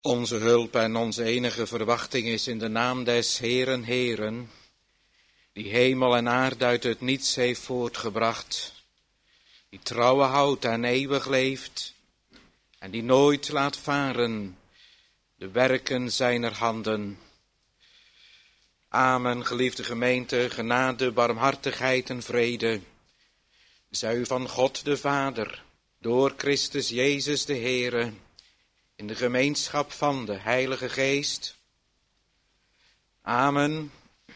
Onze hulp en onze enige verwachting is in de naam des Heeren, Heeren, die hemel en aarde uit het niets heeft voortgebracht, die trouwe houdt en eeuwig leeft, en die nooit laat varen de werken zijner handen. Amen, geliefde gemeente, genade, barmhartigheid en vrede, zij u van God de Vader, door Christus Jezus de Heere, in de gemeenschap van de Heilige Geest. Amen.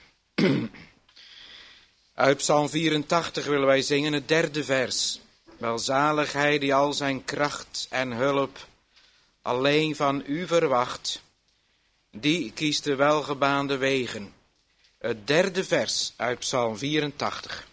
Uit Psalm 84 willen wij zingen het 3e vers. Welzalig hij die al zijn kracht en hulp alleen van u verwacht, die kiest de welgebaande wegen. Het 3e vers uit Psalm 84.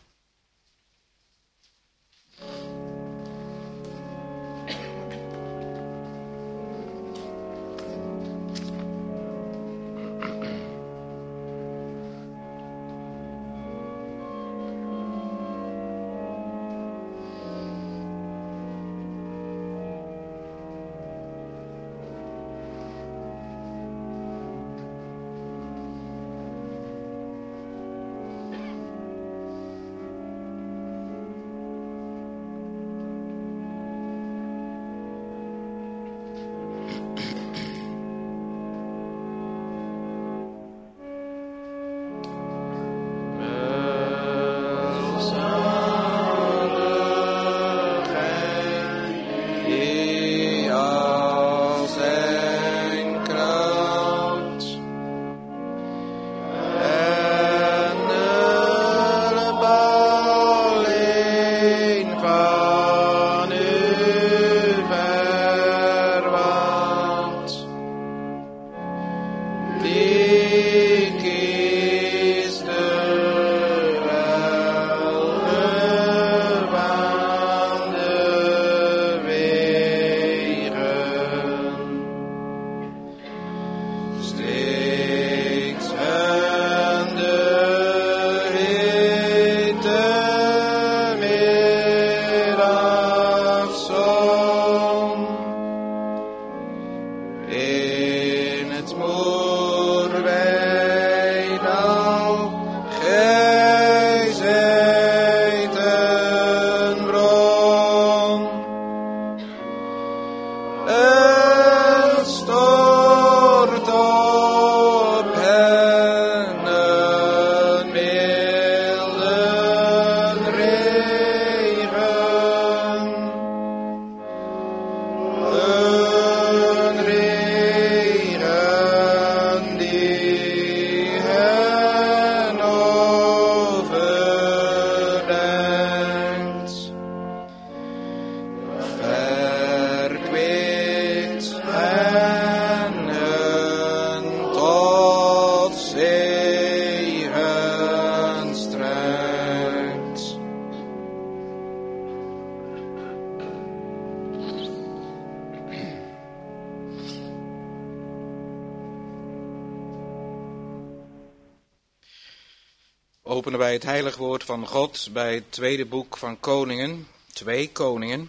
Openen wij het heilig woord van God bij het tweede boek van Koningen, 2 Koningen,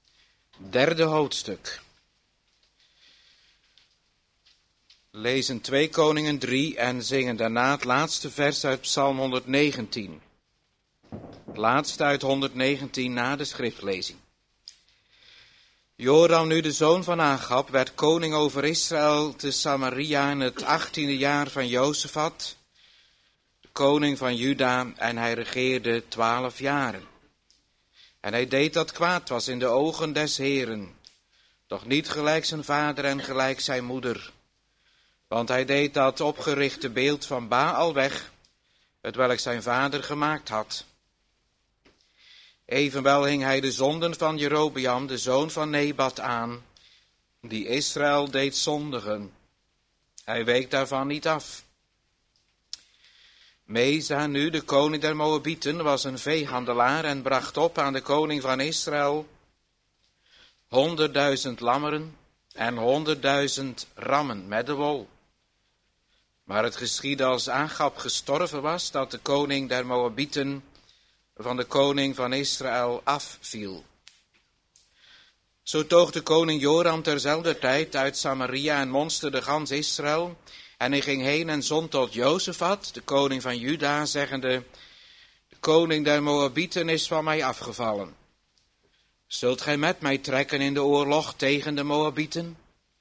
3e hoofdstuk. Lezen 2 Koningen 3 en zingen daarna het laatste vers uit Psalm 119. Het laatste uit 119 na de schriftlezing. Joram, nu de zoon van Agab, werd koning over Israël te Samaria in het 18e jaar van Jozefat, koning van Juda, en hij regeerde 12 jaren. En hij deed dat kwaad was in de ogen des Heeren, doch niet gelijk zijn vader en gelijk zijn moeder. Want hij deed dat opgerichte beeld van Baal weg, hetwelk zijn vader gemaakt had. Evenwel hing hij de zonden van Jerobeam, de zoon van Nebat, aan, die Israël deed zondigen. Hij week daarvan niet af. Mesa, nu de koning der Moabieten, was een veehandelaar en bracht op aan de koning van Israël 100.000 lammeren en 100.000 rammen met de wol. Maar het geschiedde als Agab gestorven was, dat de koning der Moabieten van de koning van Israël afviel. Zo toog de koning Joram terzelfde tijd uit Samaria en monsterde gans Israël. En hij ging heen en zond tot Jozefat, de koning van Juda, zeggende: de koning der Moabieten is van mij afgevallen. Zult gij met mij trekken in de oorlog tegen de Moabieten?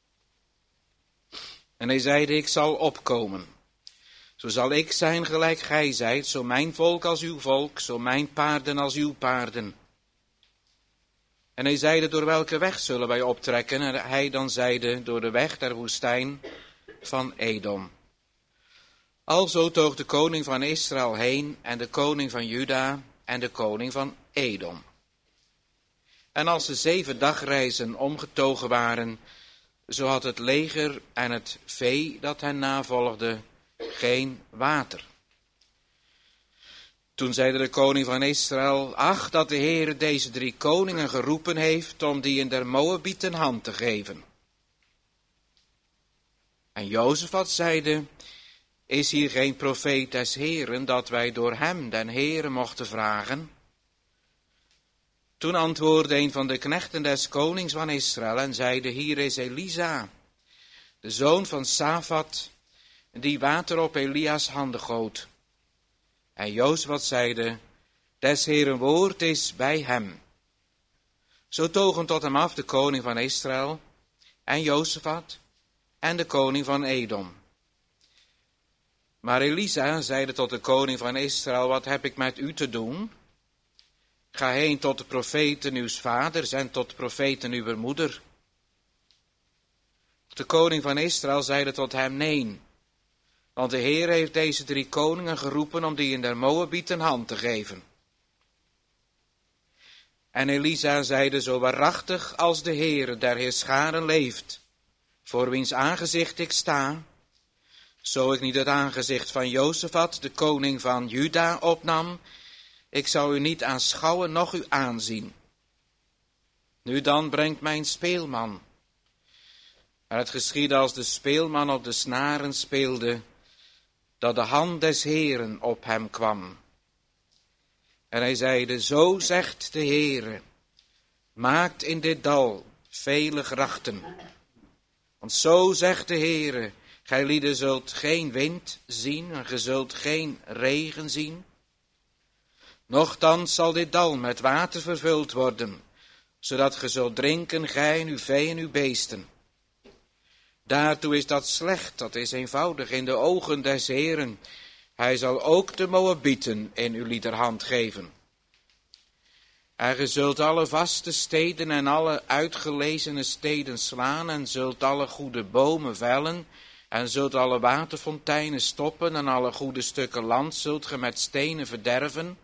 En hij zeide: ik zal opkomen. Zo zal ik zijn gelijk gij zijt, zo mijn volk als uw volk, zo mijn paarden als uw paarden. En hij zeide: door welke weg zullen wij optrekken? En hij dan zeide: door de weg der woestijn van Edom. Alzo toog de koning van Israël heen en de koning van Juda en de koning van Edom. En als ze 7 dagreizen omgetogen waren, zo had het leger en het vee dat hen navolgde geen water. Toen zeide de koning van Israël: ach, dat de Heere deze 3 koningen geroepen heeft om die in der Moabieten hand te geven. En Jozefat zeide: is hier geen profeet des Heeren, dat wij door hem den Heere mochten vragen? Toen antwoordde een van de knechten des konings van Israël en zeide: hier is Elisa, de zoon van Safat, die water op Elia's handen goot. En Jozefat zeide: des Heeren woord is bij hem. Zo togen tot hem af de koning van Israël en Jozefat en de koning van Edom. Maar Elisa zeide tot de koning van Israël: wat heb ik met u te doen? Ga heen tot de profeten uws vaders en tot de profeten uwer moeder. De koning van Israël zeide tot hem: nee, want de Heer heeft deze 3 koningen geroepen om die in der Moabieten hand te geven. En Elisa zeide: zo waarachtig als de Heere der Heerscharen leeft, voor wiens aangezicht ik sta, zo ik niet het aangezicht van Jozefat, de koning van Juda, opnam, ik zou u niet aanschouwen, noch u aanzien. Nu dan brengt mijn speelman. En het geschiedde als de speelman op de snaren speelde, dat de hand des Heeren op hem kwam. En hij zeide: zo zegt de Heere, maakt in dit dal vele grachten. Want zo zegt de Heere, gij lieden zult geen wind zien en ge zult geen regen zien. Nochtans zal dit dal met water vervuld worden, zodat ge zult drinken, gij en uw vee en uw beesten. Daartoe is dat slecht, dat is eenvoudig in de ogen des Heeren. Hij zal ook de Moabieten in uw liederhand geven. En ge zult alle vaste steden en alle uitgelezene steden slaan en zult alle goede bomen vellen en zult alle waterfonteinen stoppen en alle goede stukken land zult ge met stenen verderven.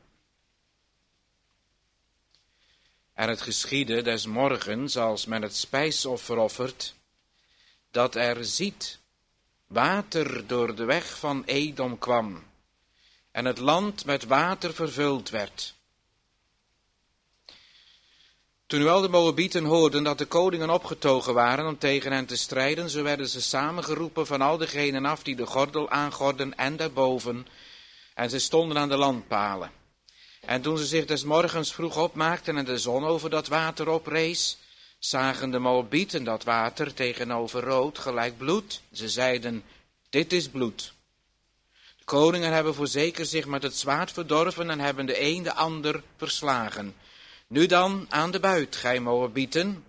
En het geschiedde des morgens, als men het spijsoffer offert, dat er ziet water door de weg van Edom kwam en het land met water vervuld werd. Toen nu al de Moabieten hoorden dat de koningen opgetogen waren om tegen hen te strijden, zo werden ze samengeroepen van al degenen af die de gordel aangorden en daarboven, en ze stonden aan de landpalen. En toen ze zich des morgens vroeg opmaakten en de zon over dat water oprees, zagen de Moabieten dat water tegenover rood gelijk bloed. Ze zeiden: dit is bloed. De koningen hebben voorzeker zich met het zwaard verdorven en hebben de een de ander verslagen. Nu dan aan de buit, gij Moabieten.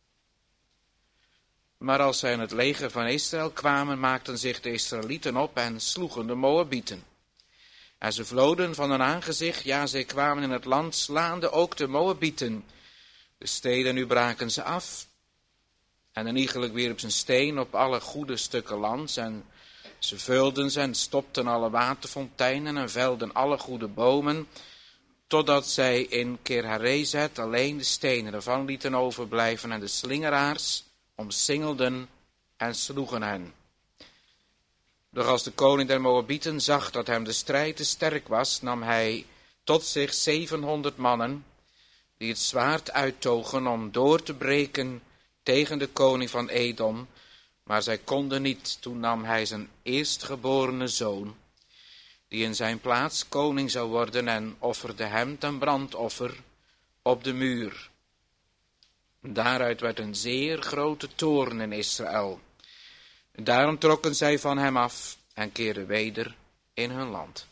Maar als zij in het leger van Israël kwamen, maakten zich de Israëlieten op en sloegen de Moabieten. En ze vloden van hun aangezicht, ja, zij kwamen in het land slaande ook de Moabieten. De steden nu braken ze af. En een iegelijk wierp zijn steen op alle goede stukken lands. En ze vulden ze en stopten alle waterfonteinen en velden alle goede bomen. Totdat zij in Kirharezet alleen de stenen ervan lieten overblijven. En de slingeraars omsingelden en sloegen hen. Doch als de koning der Moabieten zag dat hem de strijd te sterk was, nam hij tot zich 700 mannen, die het zwaard uittogen om door te breken tegen de koning van Edom, maar zij konden niet. Toen nam hij zijn eerstgeborene zoon, die in zijn plaats koning zou worden, en offerde hem ten brandoffer op de muur. Daaruit werd een zeer grote toorn in Israël. Daarom trokken zij van hem af en keerden weder in hun land.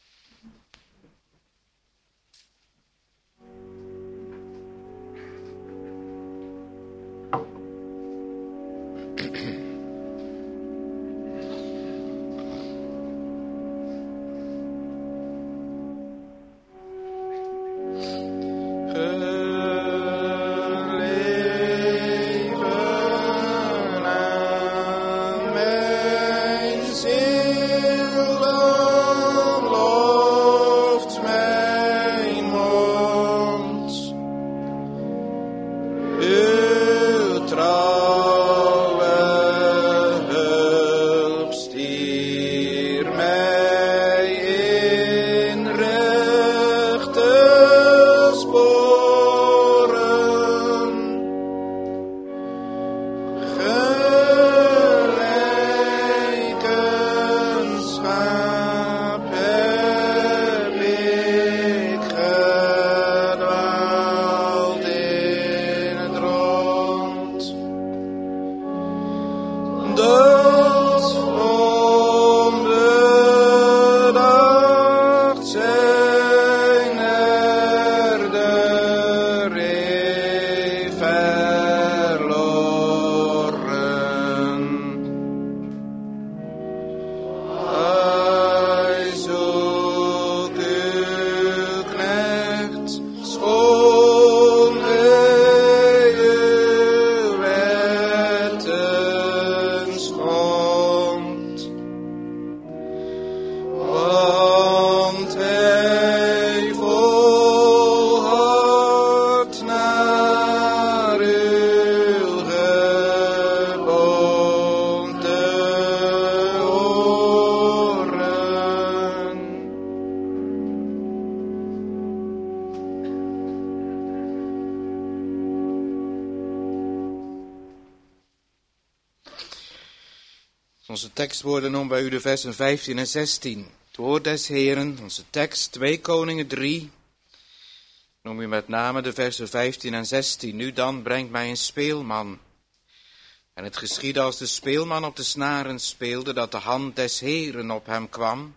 Onze tekstwoorden noemen bij u de versen 15 en 16. Het woord des Heren, onze tekst, 2 Koningen 3. Noem u met name de versen 15 en 16. Nu dan brengt mij een speelman. En het geschiedde als de speelman op de snaren speelde, dat de hand des Heren op hem kwam.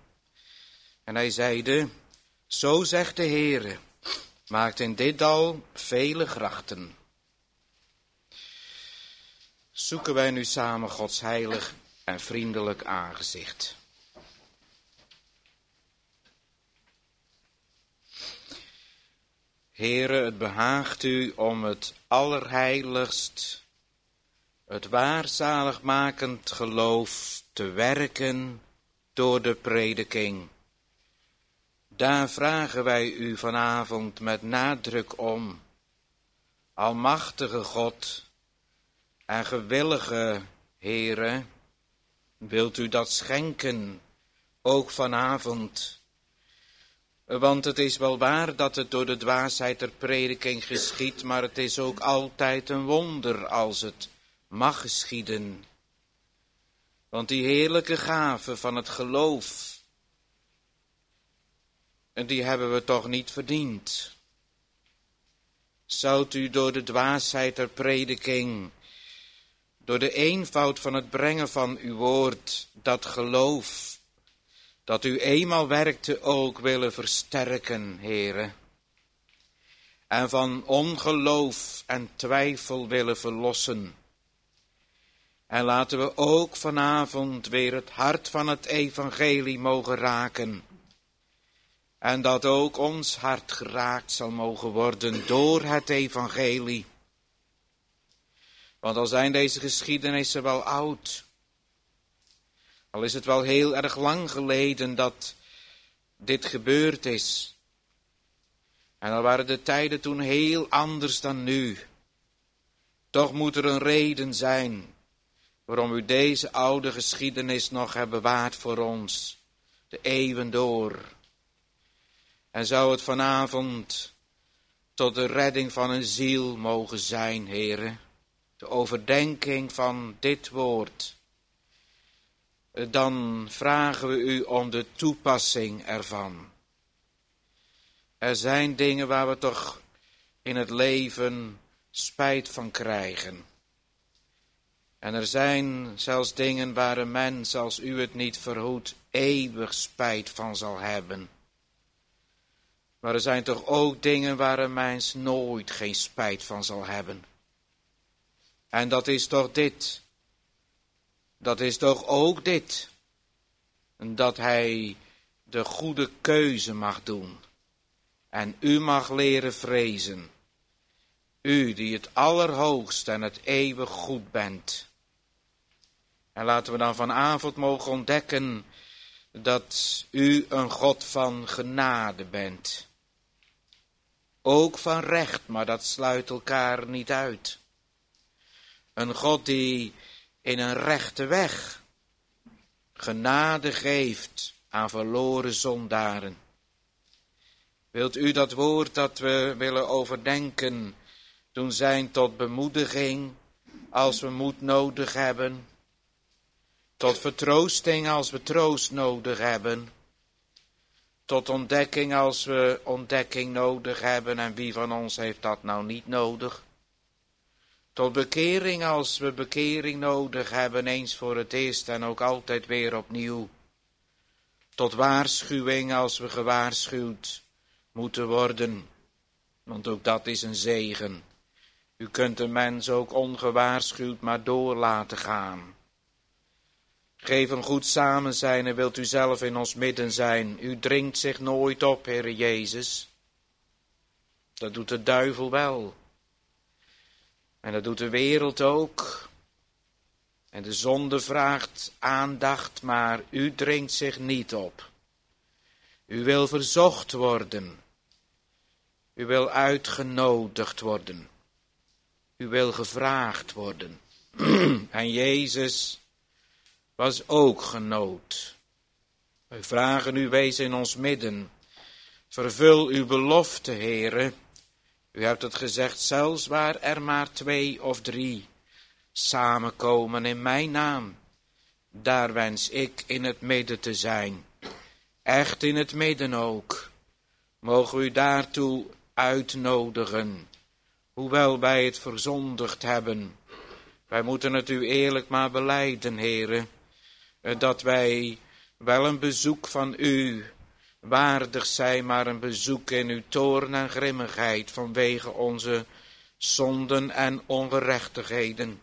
En hij zeide, zo zegt de Heere, maakt in dit dal vele grachten. Zoeken wij nu samen Gods heilig en vriendelijk aangezicht. Heere, het behaagt u om het allerheiligst, het waarzaligmakend geloof te werken door de prediking. Daar vragen wij u vanavond met nadruk om. Almachtige God en gewillige Heere, wilt u dat schenken, ook vanavond? Want het is wel waar dat het door de dwaasheid der prediking geschiedt, maar het is ook altijd een wonder als het mag geschieden. Want die heerlijke gave van het geloof, die hebben we toch niet verdiend. Zoudt u door de dwaasheid der prediking, door de eenvoud van het brengen van uw woord, dat geloof, dat u eenmaal werkte ook willen versterken, Heere. En van ongeloof en twijfel willen verlossen. En laten we ook vanavond weer het hart van het evangelie mogen raken. En dat ook ons hart geraakt zal mogen worden door het evangelie. Want al zijn deze geschiedenissen wel oud, al is het wel heel erg lang geleden dat dit gebeurd is. En al waren de tijden toen heel anders dan nu. Toch moet er een reden zijn waarom u deze oude geschiedenis nog hebt bewaard voor ons, de eeuwen door. En zou het vanavond tot de redding van een ziel mogen zijn, Heere, de overdenking van dit woord. Dan vragen we u om de toepassing ervan. Er zijn dingen waar we toch in het leven spijt van krijgen. En er zijn zelfs dingen waar een mens, als u het niet verhoedt, eeuwig spijt van zal hebben. Maar er zijn toch ook dingen waar een mens nooit geen spijt van zal hebben. En dat is toch dit. Dat is toch ook dit. Dat hij de goede keuze mag doen. En u mag leren vrezen. U die het allerhoogst en het eeuwig goed bent. En laten we dan vanavond mogen ontdekken dat u een God van genade bent. Ook van recht, maar dat sluit elkaar niet uit. Een God die in een rechte weg genade geeft aan verloren zondaren. Wilt u dat woord dat we willen overdenken doen zijn tot bemoediging als we moed nodig hebben, tot vertroosting als we troost nodig hebben, tot ontdekking als we ontdekking nodig hebben, en wie van ons heeft dat nou niet nodig? Tot bekering als we bekering nodig hebben, eens voor het eerst en ook altijd weer opnieuw. Tot waarschuwing als we gewaarschuwd moeten worden, want ook dat is een zegen. U kunt een mens ook ongewaarschuwd maar door laten gaan. Geef een goed samenzijn en wilt u zelf in ons midden zijn. U dringt zich nooit op, Heere Jezus. Dat doet de duivel wel. En dat doet de wereld ook. En de zonde vraagt aandacht, maar u dringt zich niet op. U wil verzocht worden. U wil uitgenodigd worden. U wil gevraagd worden. En Jezus was ook genood. Wij vragen u, wees in ons midden. Vervul uw belofte, Heere. U hebt het gezegd, zelfs waar er maar 2 of 3 samenkomen in mijn naam. Daar wens ik in het midden te zijn. Echt in het midden ook. Mogen we u daartoe uitnodigen. Hoewel wij het verzondigd hebben. Wij moeten het u eerlijk maar belijden, Heere. Dat wij wel een bezoek van u waardig zijn, maar een bezoek in uw toorn en grimmigheid vanwege onze zonden en ongerechtigheden.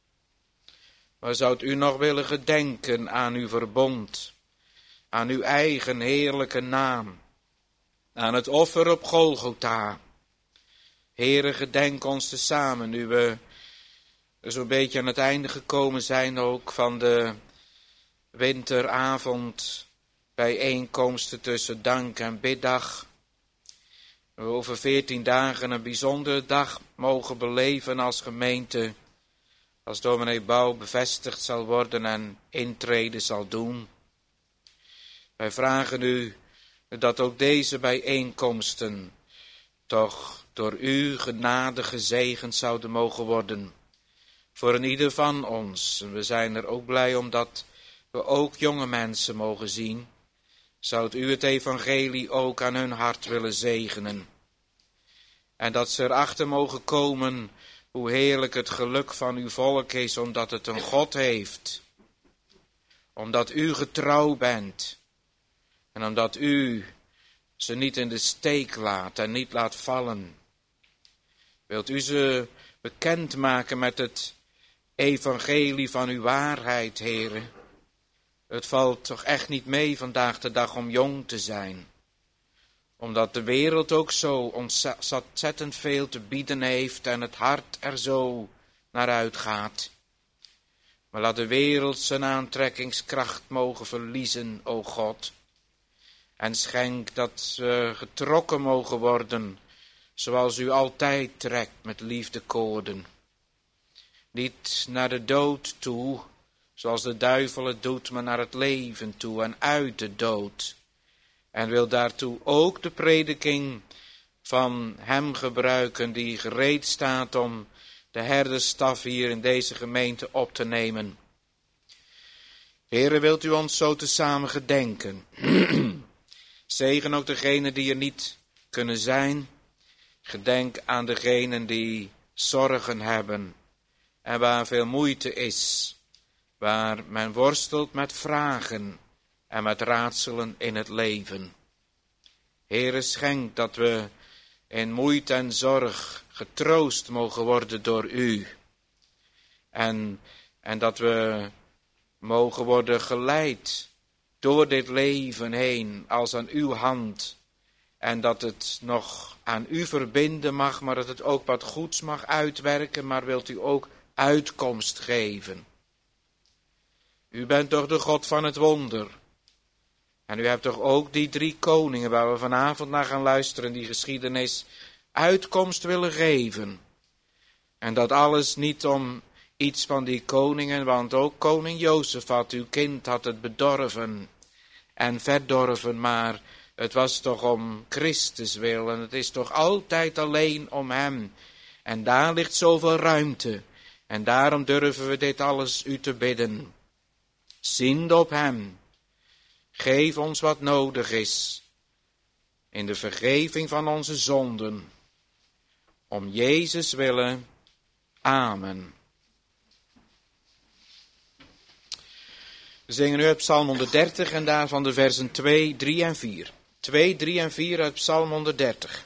Maar zoudt u nog willen gedenken aan uw verbond, aan uw eigen heerlijke naam, aan het offer op Golgotha. Heere, gedenk ons tezamen, nu we zo'n beetje aan het einde gekomen zijn ook van de winteravond bijeenkomsten tussen dank en biddag. We over 14 dagen een bijzondere dag mogen beleven als gemeente, als dominee Bouw bevestigd zal worden en intrede zal doen. Wij vragen u dat ook deze bijeenkomsten toch door u genade gezegend zouden mogen worden. Voor een ieder van ons. En we zijn er ook blij omdat we ook jonge mensen mogen zien. Zoudt u het evangelie ook aan hun hart willen zegenen. En dat ze erachter mogen komen hoe heerlijk het geluk van uw volk is, omdat het een God heeft. Omdat u getrouw bent. En omdat u ze niet in de steek laat en niet laat vallen. Wilt u ze bekendmaken met het evangelie van uw waarheid, Heere? Het valt toch echt niet mee vandaag de dag om jong te zijn. Omdat de wereld ook zo ontzettend veel te bieden heeft en het hart er zo naar uitgaat. Maar laat de wereld zijn aantrekkingskracht mogen verliezen, o God. En schenk dat we getrokken mogen worden, zoals u altijd trekt met liefdekoorden. Niet naar de dood toe, zoals de duivel het doet, maar naar het leven toe en uit de dood. En wil daartoe ook de prediking van hem gebruiken die gereed staat om de herderstaf hier in deze gemeente op te nemen. Heere, wilt u ons zo tezamen gedenken. Zegen ook degenen die er niet kunnen zijn. Gedenk aan degenen die zorgen hebben en waar veel moeite is, waar men worstelt met vragen en met raadselen in het leven. Heere, schenk dat we in moeite en zorg getroost mogen worden door u. En dat we mogen worden geleid door dit leven heen als aan uw hand. En dat het nog aan u verbinden mag, maar dat het ook wat goeds mag uitwerken, maar wilt u ook uitkomst geven. U bent toch de God van het wonder. En u hebt toch ook die 3 koningen waar we vanavond naar gaan luisteren, die geschiedenis, uitkomst willen geven. En dat alles niet om iets van die koningen, want ook koning Jozefat, uw kind, had het bedorven en verdorven, maar het was toch om Christus wil en het is toch altijd alleen om hem. En daar ligt zoveel ruimte en daarom durven we dit alles u te bidden. Ziend op hem. Geef ons wat nodig is in de vergeving van onze zonden. Om Jezus willen. Amen. We zingen nu uit Psalm 130 en daarvan de versen 2, 3 en 4. 2, 3 en 4 uit Psalm 130.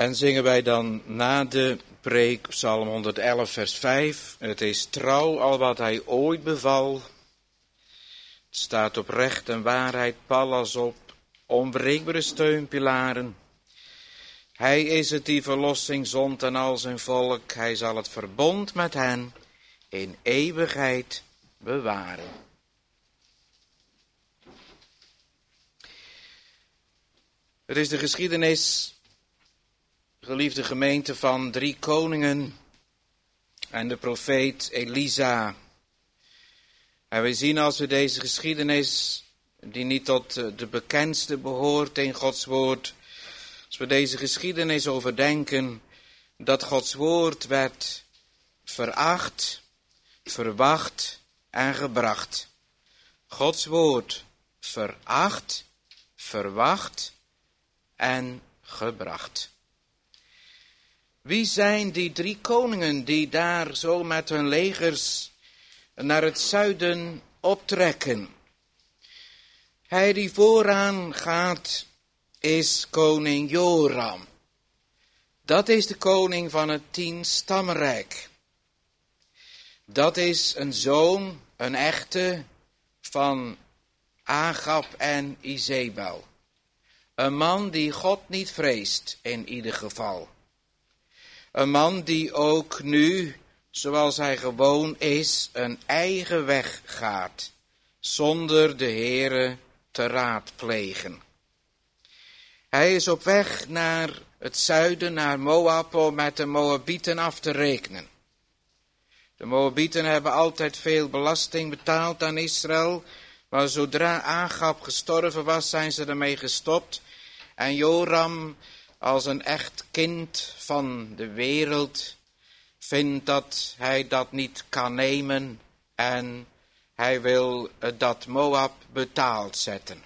En zingen wij dan na de preek Psalm 111 vers 5. Het is trouw al wat hij ooit beval. Het staat op recht en waarheid, pallas op onbreekbare steunpilaren. Hij is het die verlossing zond en al zijn volk. Hij zal het verbond met hen in eeuwigheid bewaren. Het is de geschiedenis, geliefde gemeente, van 3 koningen en de profeet Elisa. En we zien als we deze geschiedenis, die niet tot de bekendste behoort in Gods woord, als we deze geschiedenis overdenken, dat Gods woord werd veracht, verwacht en gebracht. Gods woord veracht, verwacht en gebracht. Wie zijn die 3 koningen die daar zo met hun legers naar het zuiden optrekken? Hij die vooraan gaat is koning Joram. Dat is de koning van het 10-stammenrijk. Dat is een zoon, een echte, van Agab en Izebel. Een man die God niet vreest, in ieder geval. Een man die ook nu, zoals hij gewoon is, een eigen weg gaat, zonder de Heere te raadplegen. Hij is op weg naar het zuiden, naar Moab, om met de Moabieten af te rekenen. De Moabieten hebben altijd veel belasting betaald aan Israël, maar zodra Agab gestorven was, zijn ze ermee gestopt. En Joram, als een echt kind van de wereld, vindt dat hij dat niet kan nemen en hij wil dat Moab betaald zetten.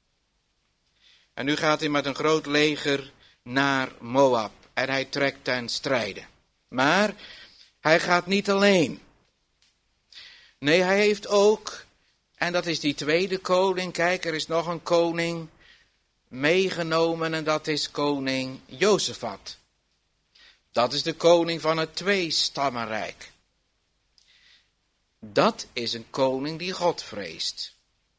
En nu gaat hij met een groot leger naar Moab en hij trekt ten strijde. Maar hij gaat niet alleen. Nee, hij heeft ook, en dat is die tweede koning, kijk, er is nog een koning meegenomen en dat is koning Jozefat. Dat is de koning van het 2-stammenrijk. Dat is een koning die God vreest.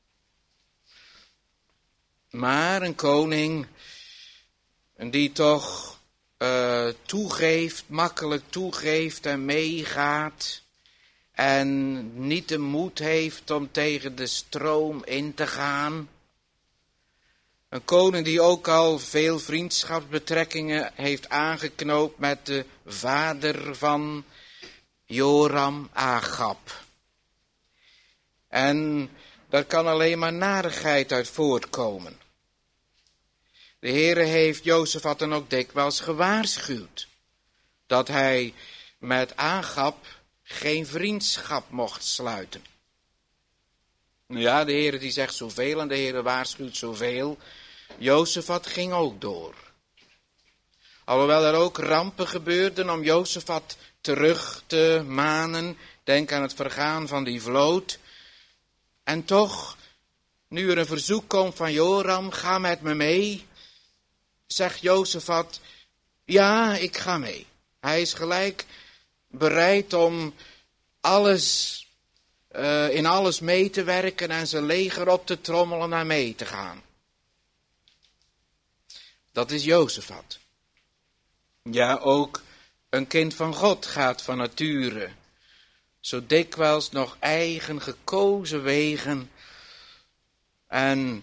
Maar een koning die toch toegeeft, makkelijk toegeeft en meegaat. En niet de moed heeft om tegen de stroom in te gaan. Een koning die ook al veel vriendschapsbetrekkingen heeft aangeknoopt met de vader van Joram, Agab. En daar kan alleen maar narigheid uit voortkomen. De Heere heeft Jozefat dan ook dikwijls gewaarschuwd dat hij met Agab geen vriendschap mocht sluiten. Nou ja, de Heere die zegt zoveel en de Heere waarschuwt zoveel. Jozefat ging ook door. Alhoewel er ook rampen gebeurden om Jozefat terug te manen. Denk aan het vergaan van die vloot. En toch, nu er een verzoek komt van Joram, ga met me mee, zegt Jozefat, ja, ik ga mee. Hij is gelijk bereid om in alles mee te werken en zijn leger op te trommelen en mee te gaan. Dat is Jozefat. Ja, ook een kind van God gaat van nature zo dikwijls nog eigen gekozen wegen. En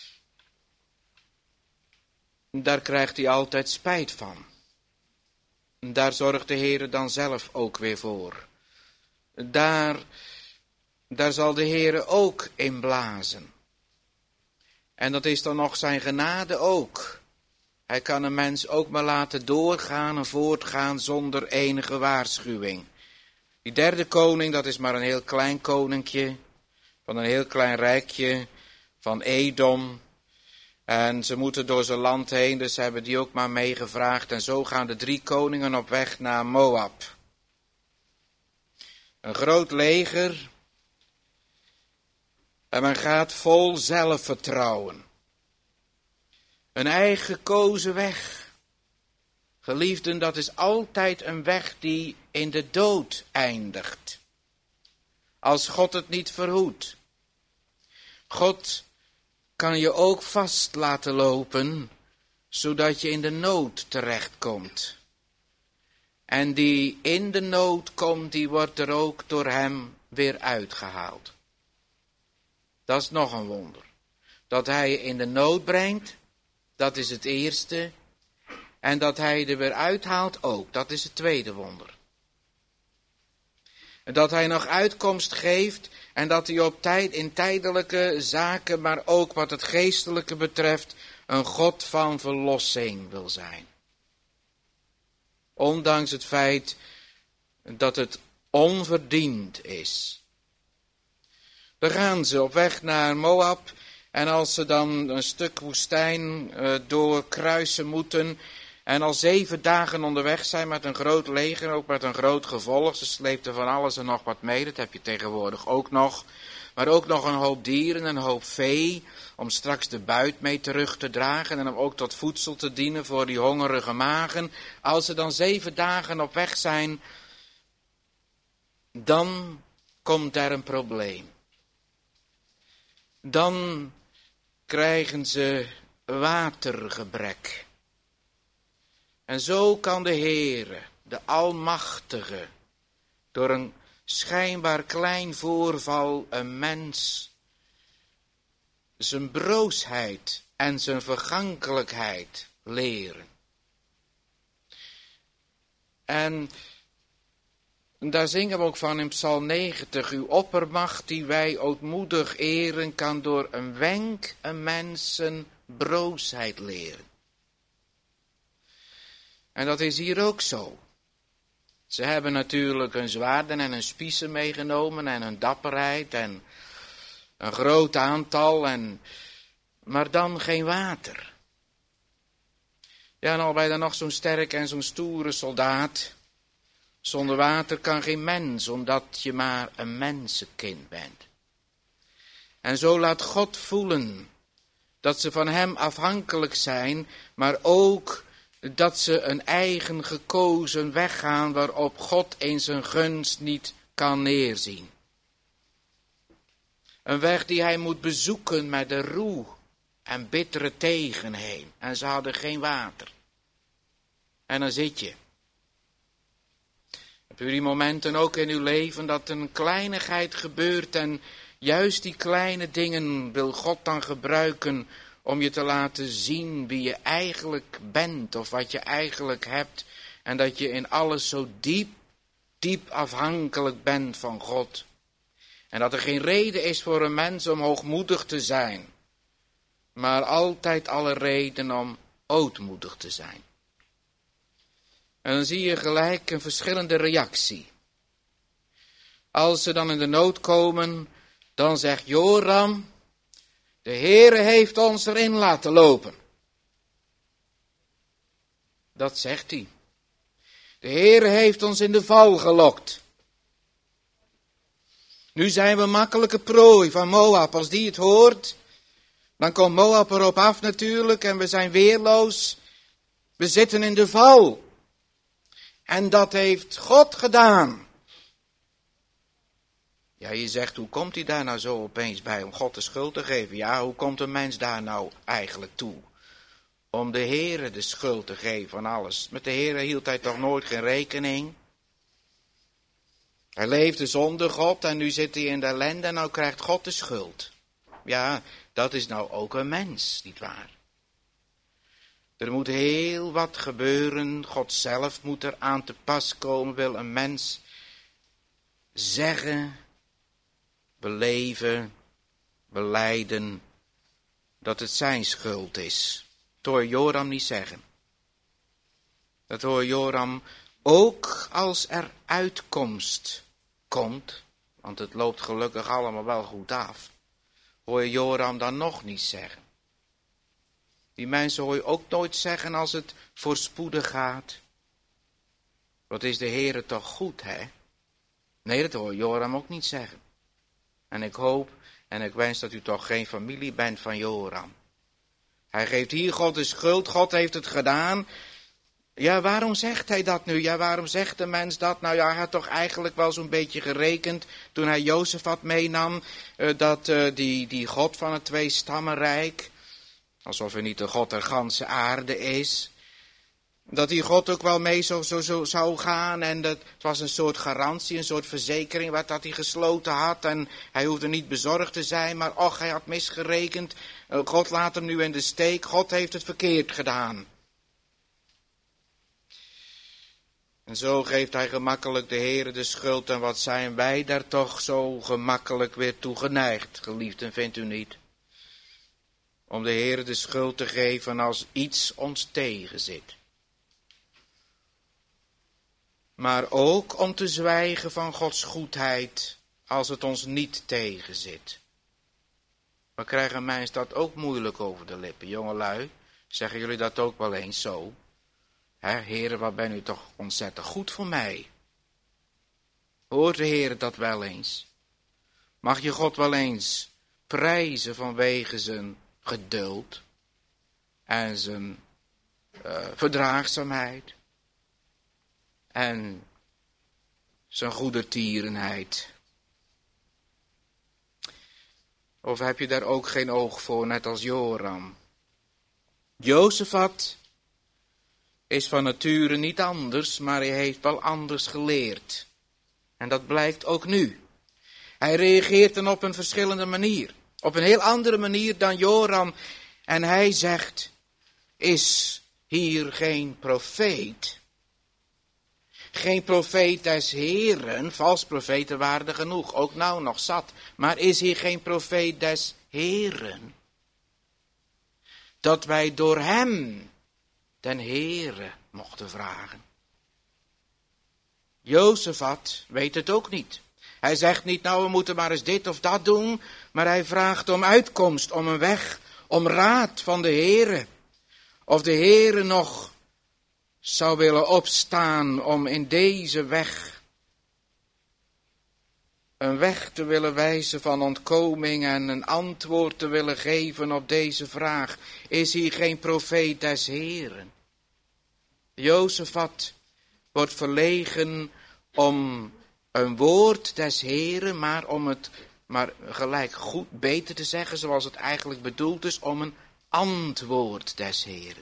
daar krijgt hij altijd spijt van. Daar zorgt de Heere dan zelf ook weer voor. Daar zal de Heere ook in blazen. En dat is dan nog zijn genade ook. Hij kan een mens ook maar laten doorgaan en voortgaan zonder enige waarschuwing. Die derde koning, dat is maar een heel klein koninkje, van een heel klein rijkje, van Edom. En ze moeten door zijn land heen, dus ze hebben die ook maar meegevraagd. En zo gaan de 3 koningen op weg naar Moab. Een groot leger. En men gaat vol zelfvertrouwen. Een eigen gekozen weg. Geliefden, dat is altijd een weg die in de dood eindigt. Als God het niet verhoedt. God kan je ook vast laten lopen, zodat je in de nood terechtkomt. En die in de nood komt, die wordt er ook door hem weer uitgehaald. Dat is nog een wonder. Dat hij je in de nood brengt, dat is het eerste. En dat hij je er weer uithaalt ook, dat is het tweede wonder. En dat hij nog uitkomst geeft en dat hij op tijd in tijdelijke zaken, maar ook wat het geestelijke betreft, een God van verlossing wil zijn. Ondanks het feit dat het onverdiend is. Dan gaan ze op weg naar Moab en als ze dan een stuk woestijn doorkruisen moeten en al 7 dagen onderweg zijn met een groot leger, ook met een groot gevolg. Ze sleepten van alles en nog wat mee, dat heb je tegenwoordig ook nog. Maar ook nog een hoop dieren, een hoop vee, om straks de buit mee terug te dragen en om ook tot voedsel te dienen voor die hongerige magen. Als ze dan 7 dagen op weg zijn, dan komt er een probleem. Dan krijgen ze watergebrek. En zo kan de Heere, de Almachtige, door een schijnbaar klein voorval een mens zijn broosheid en zijn vergankelijkheid leren. En daar zingen we ook van in Psalm 90. Uw oppermacht die wij ootmoedig eren, kan door een wenk een mens zijn broosheid leren. En dat is hier ook zo. Ze hebben natuurlijk hun zwaarden en hun spiezen meegenomen en hun dapperheid en een groot aantal, maar dan geen water. Ja, en al ben je dan nog zo'n sterk en zo'n stoere soldaat. Zonder water kan geen mens, omdat je maar een mensenkind bent. En zo laat God voelen dat ze van hem afhankelijk zijn, maar ook dat ze een eigen gekozen weg gaan waarop God in zijn gunst niet kan neerzien. Een weg die hij moet bezoeken met de roe en bittere tegen heen. En ze hadden geen water. En dan zit je. Heb u die momenten ook in uw leven dat een kleinigheid gebeurt en juist die kleine dingen wil God dan gebruiken om je te laten zien wie je eigenlijk bent of wat je eigenlijk hebt. En dat je in alles zo diep afhankelijk bent van God. En dat er geen reden is voor een mens om hoogmoedig te zijn. Maar altijd alle reden om ootmoedig te zijn. En dan zie je gelijk een verschillende reactie. Als ze dan in de nood komen, dan zegt Joram, de Heere heeft ons erin laten lopen. Dat zegt hij. De Heere heeft ons in de val gelokt. Nu zijn we makkelijke prooi van Moab. Als die het hoort, dan komt Moab erop af natuurlijk en we zijn weerloos. We zitten in de val. En dat heeft God gedaan. Ja, je zegt, hoe komt hij daar nou zo opeens bij om God de schuld te geven? Ja, hoe komt een mens daar nou eigenlijk toe? Om de Heere de schuld te geven van alles. Met de Heere hield hij toch nooit geen rekening? Hij leefde zonder God en nu zit hij in de ellende en nou krijgt God de schuld. Ja, dat is nou ook een mens, nietwaar? Er moet heel wat gebeuren. God zelf moet er aan te pas komen. Wil een mens zeggen, beleven, belijden dat het zijn schuld is. Dat hoor Joram niet zeggen. Dat hoor Joram ook als er uitkomst komt. Want het loopt gelukkig allemaal wel goed af. Hoor je Joram dan nog niet zeggen. Die mensen hoor je ook nooit zeggen als het voorspoedig gaat. Wat is de Heere toch goed, hè? Nee, dat hoor Joram ook niet zeggen. En ik hoop en ik wens dat u toch geen familie bent van Joram. Hij geeft hier God de schuld, God heeft het gedaan. Ja, waarom zegt hij dat nu? Ja, waarom zegt de mens dat? Nou ja, hij had toch eigenlijk wel zo'n beetje gerekend toen hij Jozefat meenam, dat die God van het tweestammenrijk, alsof hij niet de God der ganse aarde is, dat die God ook wel mee zo zou gaan. En het was een soort garantie, een soort verzekering wat dat hij gesloten had. En hij hoefde niet bezorgd te zijn, maar och, hij had misgerekend. God laat hem nu in de steek, God heeft het verkeerd gedaan. En zo geeft hij gemakkelijk de Heere de schuld. En wat zijn wij daar toch zo gemakkelijk weer toe geneigd, geliefden, vindt u niet? Om de Heere de schuld te geven als iets ons tegenzit. Maar ook om te zwijgen van Gods goedheid als het ons niet tegenzit. We krijgen mensen dat ook moeilijk over de lippen. Jongelui, zeggen jullie dat ook wel eens zo? Heere, wat ben u toch ontzettend goed voor mij. Hoort de Heere dat wel eens? Mag je God wel eens prijzen vanwege zijn geduld en zijn verdraagzaamheid en zijn goedertierenheid? Of heb je daar ook geen oog voor, net als Joram? Jozefat is van nature niet anders, maar hij heeft wel anders geleerd. En dat blijkt ook nu. Hij reageert dan op een verschillende manier. Op een heel andere manier dan Joram. En hij zegt, is hier geen profeet? Geen profeet des Heeren, valse profeten waren er genoeg, ook nou nog zat. Maar is hier geen profeet des Heeren? Dat wij door hem den Heere mochten vragen. Jozefat weet het ook niet. Hij zegt niet, nou we moeten maar eens dit of dat doen, maar hij vraagt om uitkomst, om een weg, om raad van de Heere. Of de Heere nog zou willen opstaan om in deze weg een weg te willen wijzen van ontkoming en een antwoord te willen geven op deze vraag. Is hier geen profeet des Heeren? Jozefat wordt verlegen om een woord des Heeren, maar om het maar gelijk goed beter te zeggen zoals het eigenlijk bedoeld is, om een antwoord des Heeren.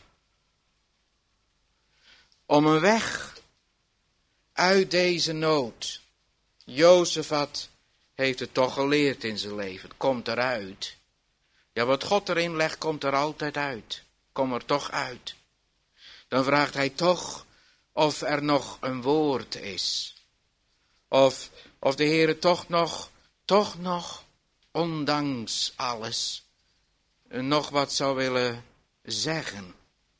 Om een weg uit deze nood. Jozefat heeft het toch geleerd in zijn leven. Het komt eruit. Ja, wat God erin legt, komt er altijd uit. Kom er toch uit. Dan vraagt hij toch of er nog een woord is. Of de Heere toch nog, ondanks alles, nog wat zou willen zeggen.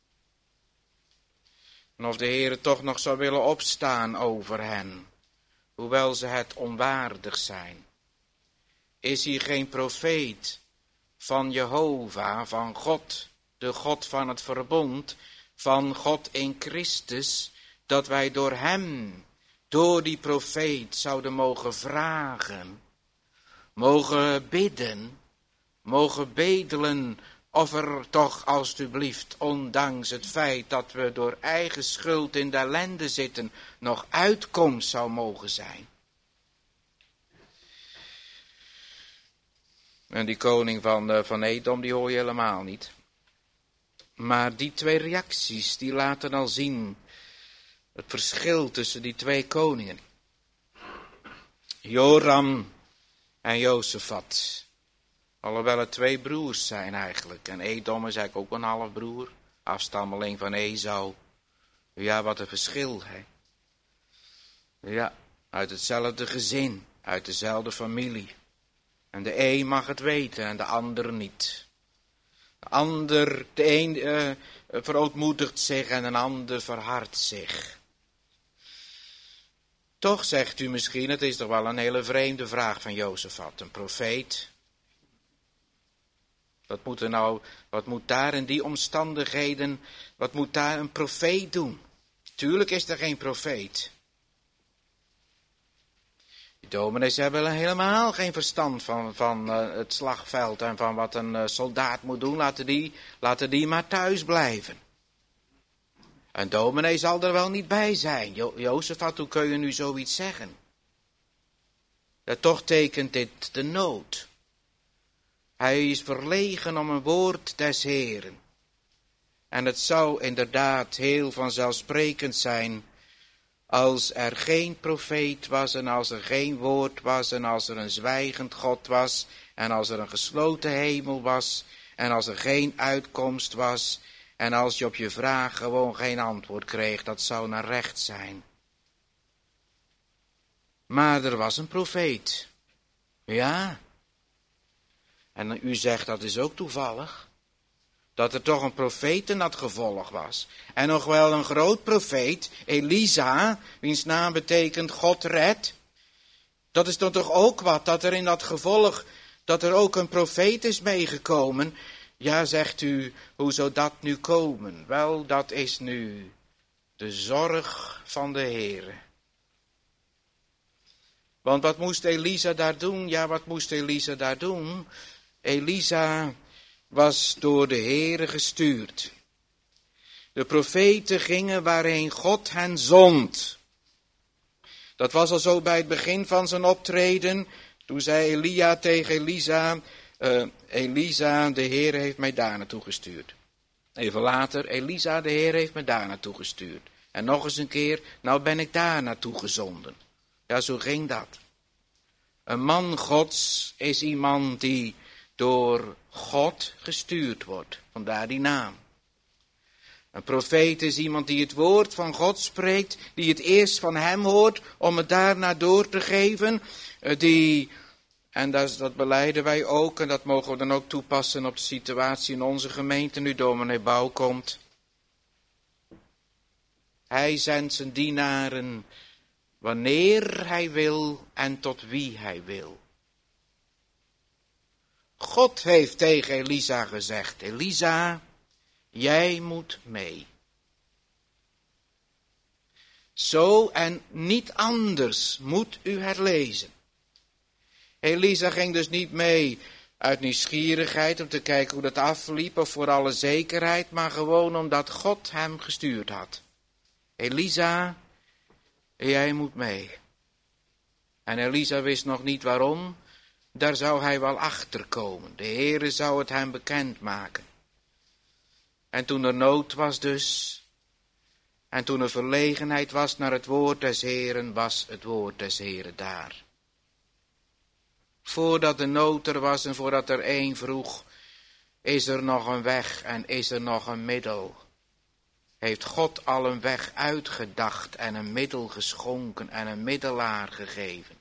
En of de Heere toch nog zou willen opstaan over hen, hoewel ze het onwaardig zijn. Is hier geen profeet van Jehovah, van God, de God van het verbond, van God in Christus, dat wij door hem, door die profeet zouden mogen vragen, mogen bidden, mogen bedelen, of er toch alstublieft, ondanks het feit dat we door eigen schuld in de ellende zitten, nog uitkomst zou mogen zijn. En die koning van Edom, die hoor je helemaal niet. Maar die twee reacties, die laten al zien het verschil tussen die twee koningen. Joram en Jozefat. Alhoewel het twee broers zijn eigenlijk. En Edom is eigenlijk ook een halfbroer. Afstammeling van Esau. Ja, wat een verschil, hè. Ja, uit hetzelfde gezin. Uit dezelfde familie. En de een mag het weten en de ander niet. De een verootmoedigt zich en een ander verhardt zich. Toch zegt u misschien, het is toch wel een hele vreemde vraag van Jozefat. Een profeet. Wat moet daar in die omstandigheden, wat moet daar een profeet doen? Tuurlijk is er geen profeet. Die dominees hebben helemaal geen verstand van het slagveld en van wat een soldaat moet doen. Laten die maar thuis blijven. Een dominee zal er wel niet bij zijn. Jozefat, hoe kun je nu zoiets zeggen? Ja, toch tekent dit de nood. Hij is verlegen om een woord des Heeren. En het zou inderdaad heel vanzelfsprekend zijn als er geen profeet was en als er geen woord was en als er een zwijgend God was en als er een gesloten hemel was en als er geen uitkomst was en als je op je vraag gewoon geen antwoord kreeg, dat zou naar recht zijn. Maar er was een profeet. Ja. En u zegt dat is ook toevallig. Dat er toch een profeet in dat gevolg was. En nog wel een groot profeet, Elisa, wiens naam betekent God redt. Dat is dan toch ook wat, dat er in dat gevolg, dat er ook een profeet is meegekomen. Ja, zegt u, hoe zou dat nu komen? Wel, dat is nu de zorg van de Heere. Want wat moest Elisa daar doen? Ja, wat moest Elisa daar doen? Elisa was door de Heere gestuurd. De profeten gingen waarheen God hen zond. Dat was al zo bij het begin van zijn optreden. Toen zei Elia tegen Elisa, Elisa, de Heer heeft mij daar naartoe gestuurd. Even later, Elisa, de Heer heeft mij daar naartoe gestuurd. En nog eens een keer, nou ben ik daar naartoe gezonden. Ja, zo ging dat. Een man Gods is iemand die door God gestuurd wordt. Vandaar die naam. Een profeet is iemand die het woord van God spreekt, die het eerst van hem hoort om het daarna door te geven. En dat belijden wij ook en dat mogen we dan ook toepassen op de situatie in onze gemeente nu dominee Bouw komt. Hij zendt zijn dienaren wanneer hij wil en tot wie hij wil. God heeft tegen Elisa gezegd, Elisa, jij moet mee. Zo en niet anders moet u het lezen. Elisa ging dus niet mee uit nieuwsgierigheid om te kijken hoe dat afliep of voor alle zekerheid, maar gewoon omdat God hem gestuurd had. Elisa, jij moet mee. En Elisa wist nog niet waarom, daar zou hij wel achter komen. De Heere zou het hem bekendmaken. En toen er nood was dus, en toen er verlegenheid was naar het woord des Heeren, was het woord des Heeren daar. Voordat de nood er was en voordat er één vroeg, is er nog een weg en is er nog een middel. Heeft God al een weg uitgedacht en een middel geschonken en een middelaar gegeven.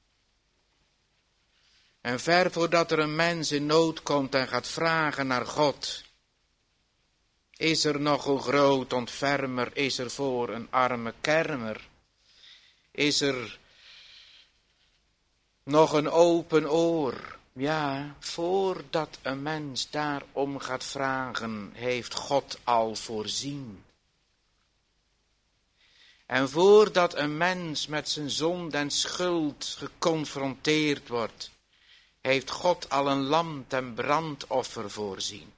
En ver voordat er een mens in nood komt en gaat vragen naar God, is er nog een groot ontfermer, is er voor een arme kermer, is er nog een open oor. Ja, voordat een mens daarom gaat vragen, heeft God al voorzien. En voordat een mens met zijn zonde en schuld geconfronteerd wordt, heeft God al een lam ten brandoffer voorzien.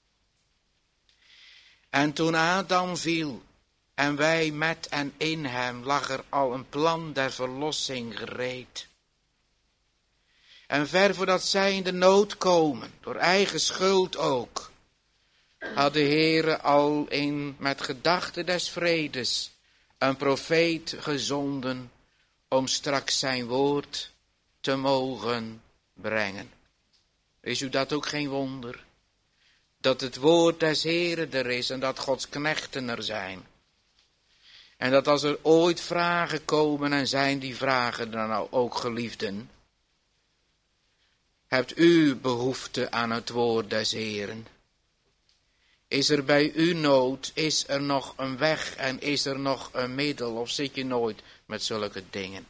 En toen Adam viel en wij met en in hem, lag er al een plan der verlossing gereed. En ver voordat zij in de nood komen, door eigen schuld ook, had de Heere al met gedachte des vredes een profeet gezonden om straks zijn woord te mogen brengen. Is u dat ook geen wonder? Dat het woord des Heeren er is en dat Gods knechten er zijn. En dat als er ooit vragen komen en zijn die vragen dan nou ook geliefden, hebt u behoefte aan het woord des Heeren? Is er bij u nood? Is er nog een weg en is er nog een middel? Of zit je nooit met zulke dingen?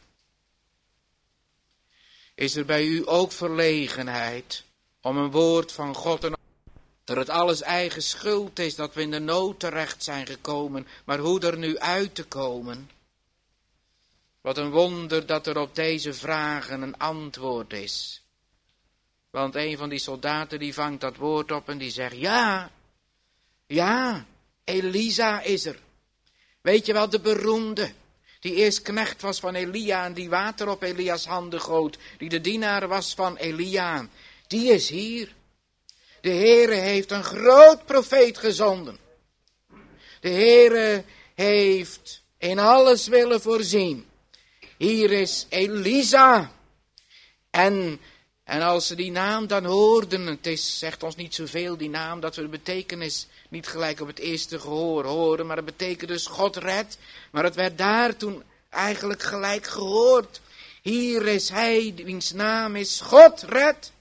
Is er bij u ook verlegenheid om een woord van God en dat het alles eigen schuld is dat we in de nood terecht zijn gekomen, maar hoe er nu uit te komen? Wat een wonder dat er op deze vragen een antwoord is. Want een van die soldaten die vangt dat woord op en die zegt, ja, Elisa is er. Weet je wel, de beroemde, die eerst knecht was van Elia en die water op Elia's handen goot, die de dienaar was van Elia, die is hier. De Heere heeft een groot profeet gezonden. De Heere heeft in alles willen voorzien. Hier is Elisa. En als ze die naam dan hoorden, zegt ons niet zoveel die naam, dat we de betekenis niet gelijk op het eerste gehoor horen, maar het betekent dus God redt. Maar het werd daar toen eigenlijk gelijk gehoord. Hier is hij, wiens naam is God redt.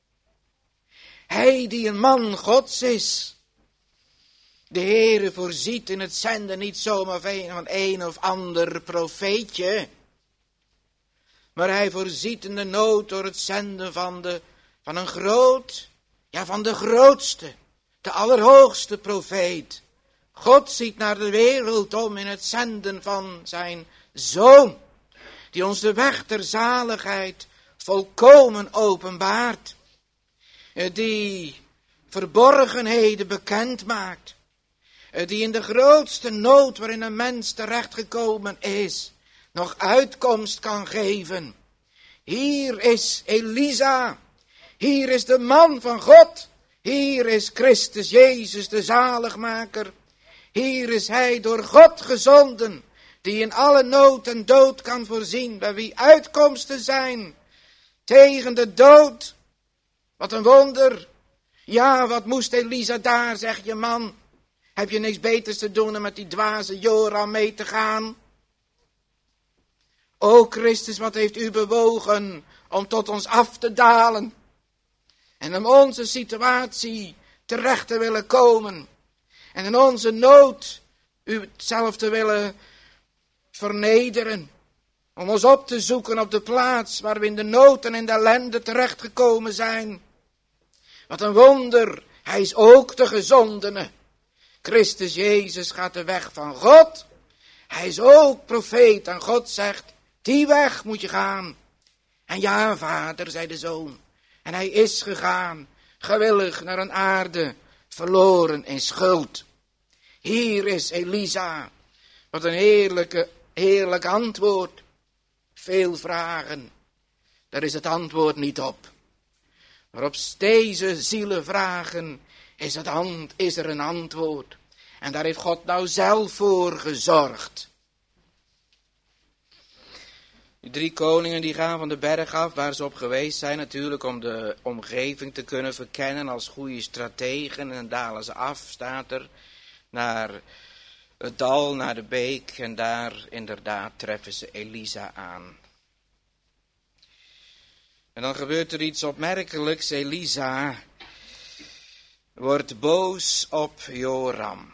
Hij die een man Gods is. De Heere voorziet in het zenden niet zomaar van een of ander profeetje. Maar hij voorziet in de nood door het zenden van een groot, ja van de grootste, de allerhoogste profeet. God ziet naar de wereld om in het zenden van zijn Zoon, die ons de weg der zaligheid volkomen openbaart. Die verborgenheden bekend maakt. Die in de grootste nood waarin een mens terechtgekomen is, nog uitkomst kan geven. Hier is Elisa. Hier is de man van God. Hier is Christus Jezus de zaligmaker. Hier is hij door God gezonden, die in alle nood en dood kan voorzien, bij wie uitkomsten zijn tegen de dood. Wat een wonder. Ja, wat moest Elisa daar, zeg je man. Heb je niks beters te doen dan met die dwaze Joram mee te gaan? O Christus, wat heeft u bewogen om tot ons af te dalen en om onze situatie terecht te willen komen en in onze nood u zelf te willen vernederen, om ons op te zoeken op de plaats waar we in de nood en in de ellende terechtgekomen zijn. Wat een wonder, hij is ook de gezondene. Christus Jezus gaat de weg van God. Hij is ook profeet en God zegt, die weg moet je gaan. En ja, vader, zei de zoon. En hij is gegaan, gewillig naar een aarde, verloren in schuld. Hier is Elisa. Wat een heerlijk antwoord. Veel vragen, daar is het antwoord niet op. Maar op deze zielen vragen is er een antwoord. En daar heeft God nou zelf voor gezorgd. Die 3 koningen die gaan van de berg af, waar ze op geweest zijn natuurlijk om de omgeving te kunnen verkennen als goede strategen. En dan dalen ze af, staat er, naar het dal, naar de beek. En daar inderdaad treffen ze Elisa aan. En dan gebeurt er iets opmerkelijks. Elisa wordt boos op Joram.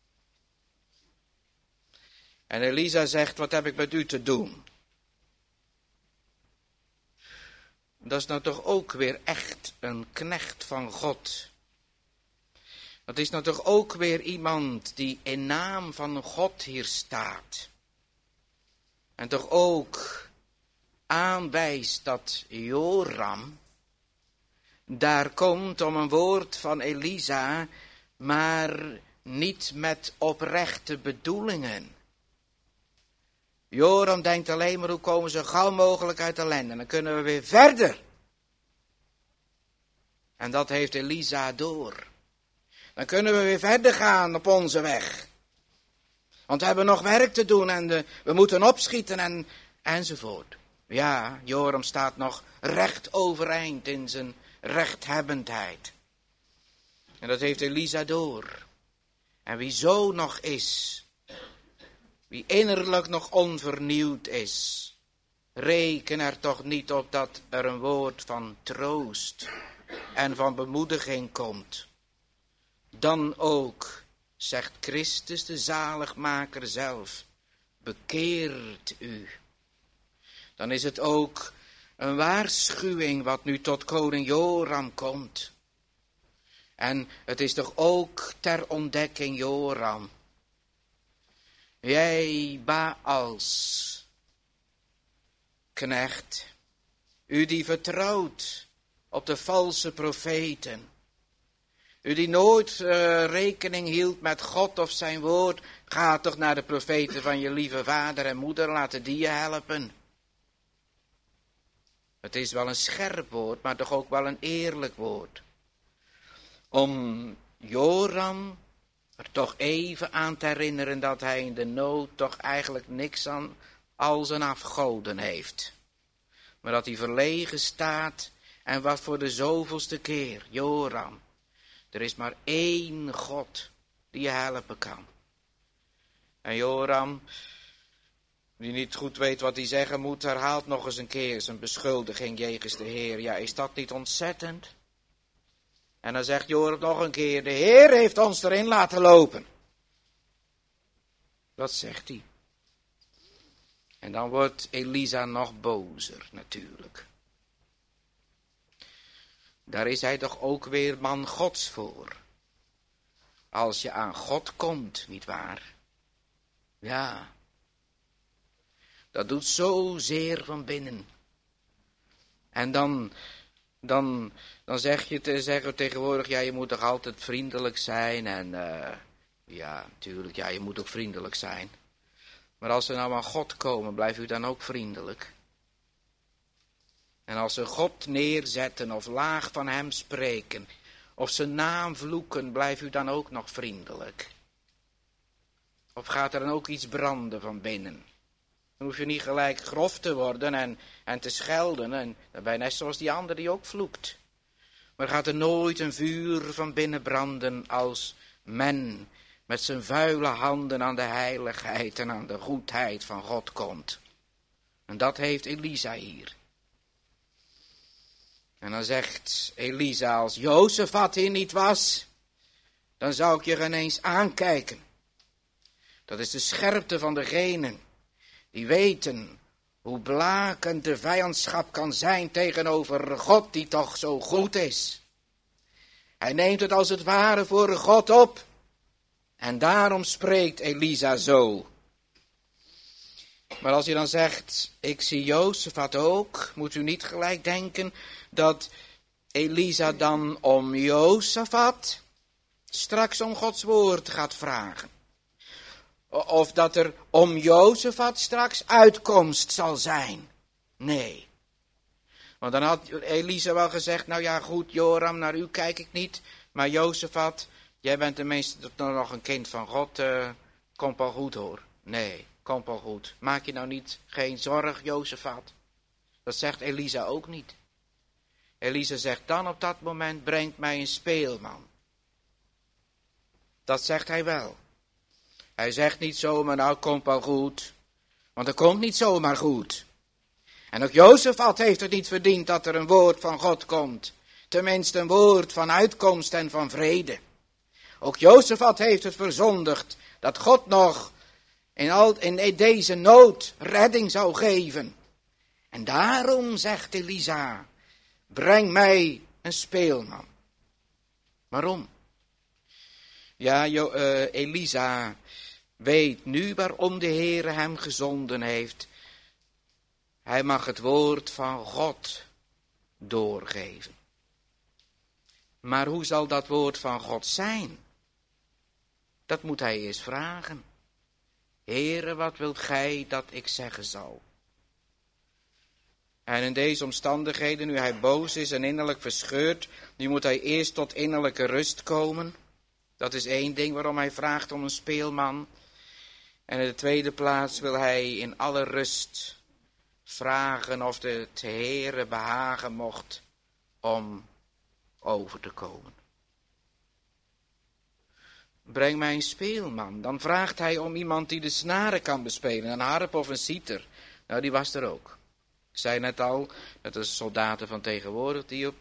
En Elisa zegt, wat heb ik met u te doen? Dat is nou toch ook weer echt een knecht van God. Dat is nou toch ook weer iemand die in naam van God hier staat. En toch ook aanwijst dat Joram daar komt om een woord van Elisa, maar niet met oprechte bedoelingen. Joram denkt alleen maar, hoe komen ze gauw mogelijk uit ellende? En dan kunnen we weer verder. En dat heeft Elisa door. Dan kunnen we weer verder gaan op onze weg. Want we hebben nog werk te doen en we moeten opschieten enzovoort. Ja, Joram staat nog recht overeind in zijn rechthebbendheid. En dat heeft Elisa door. En wie zo nog is, wie innerlijk nog onvernieuwd is, reken er toch niet op dat er een woord van troost en van bemoediging komt. Dan ook, zegt Christus de zaligmaker zelf, bekeert u. Dan is het ook een waarschuwing wat nu tot koning Joram komt. En het is toch ook ter ontdekking Joram. Jij Baals, knecht, u die vertrouwt op de valse profeten, U die nooit rekening hield met God of zijn woord, ga toch naar de profeten van je lieve vader en moeder, laten die je helpen. Het is wel een scherp woord, maar toch ook wel een eerlijk woord. Om Joram er toch even aan te herinneren dat hij in de nood toch eigenlijk niks aan al zijn afgoden heeft. Maar dat hij verlegen staat en wat voor de zoveelste keer, Joram. Er is maar één God die je helpen kan. En Joram, die niet goed weet wat hij zeggen moet, herhaalt nog eens een keer zijn beschuldiging jegens de Heer. Ja, is dat niet ontzettend? En dan zegt Joram nog een keer, de Heer heeft ons erin laten lopen. Dat zegt hij. En dan wordt Elisa nog bozer natuurlijk. Daar is hij toch ook weer man Gods voor. Als je aan God komt, nietwaar? Ja. Dat doet zozeer van binnen. En dan zeggen we tegenwoordig, ja, je moet toch altijd vriendelijk zijn. En ja, natuurlijk, ja, je moet ook vriendelijk zijn. Maar als we nou aan God komen, blijft u dan ook vriendelijk. En als ze God neerzetten of laag van hem spreken, of zijn naam vloeken, blijft u dan ook nog vriendelijk. Of gaat er dan ook iets branden van binnen? Dan hoef je niet gelijk grof te worden en te schelden. En dan ben je net zoals die ander die ook vloekt. Maar gaat er nooit een vuur van binnen branden als men met zijn vuile handen aan de heiligheid en aan de goedheid van God komt. En dat heeft Elisa hier. En dan zegt Elisa, als Jozefat hier niet was, dan zou ik je geen eens aankijken. Dat is de scherpte van degenen die weten hoe blakend de vijandschap kan zijn tegenover God die toch zo goed is. Hij neemt het als het ware voor God op. En daarom spreekt Elisa zo. Maar als je dan zegt, ik zie Jozefat ook, moet u niet gelijk denken dat Elisa dan om Jozefat straks om Gods woord gaat vragen. Of dat er om Jozefat straks uitkomst zal zijn. Nee. Want dan had Elisa wel gezegd, nou ja goed Joram, naar u kijk ik niet. Maar Jozefat, jij bent tenminste nog een kind van God, komt wel goed hoor. Nee, komt wel goed. Maak je nou niet geen zorg Jozefat. Dat zegt Elisa ook niet. Elisa zegt dan op dat moment, brengt mij een speelman. Dat zegt hij wel. Hij zegt niet zomaar, nou komt wel goed. Want het komt niet zomaar goed. En ook Jozefat heeft het niet verdiend dat er een woord van God komt. Tenminste een woord van uitkomst en van vrede. Ook Jozefat heeft het verzondigd dat God nog in deze nood redding zou geven. En daarom zegt Elisa, breng mij een speelman. Waarom? Ja, Elisa weet nu waarom de Heere hem gezonden heeft. Hij mag het woord van God doorgeven. Maar hoe zal dat woord van God zijn? Dat moet hij eerst vragen. Heere, wat wilt gij dat ik zeggen zal? En in deze omstandigheden, nu hij boos is en innerlijk verscheurd, nu moet hij eerst tot innerlijke rust komen. Dat is één ding waarom hij vraagt om een speelman. En in de tweede plaats wil hij in alle rust vragen of het Heere behagen mocht om over te komen. Breng mij een speelman. Dan vraagt hij om iemand die de snaren kan bespelen, een harp of een citer. Nou, die was er ook. Ik zei net al, dat is soldaten van tegenwoordig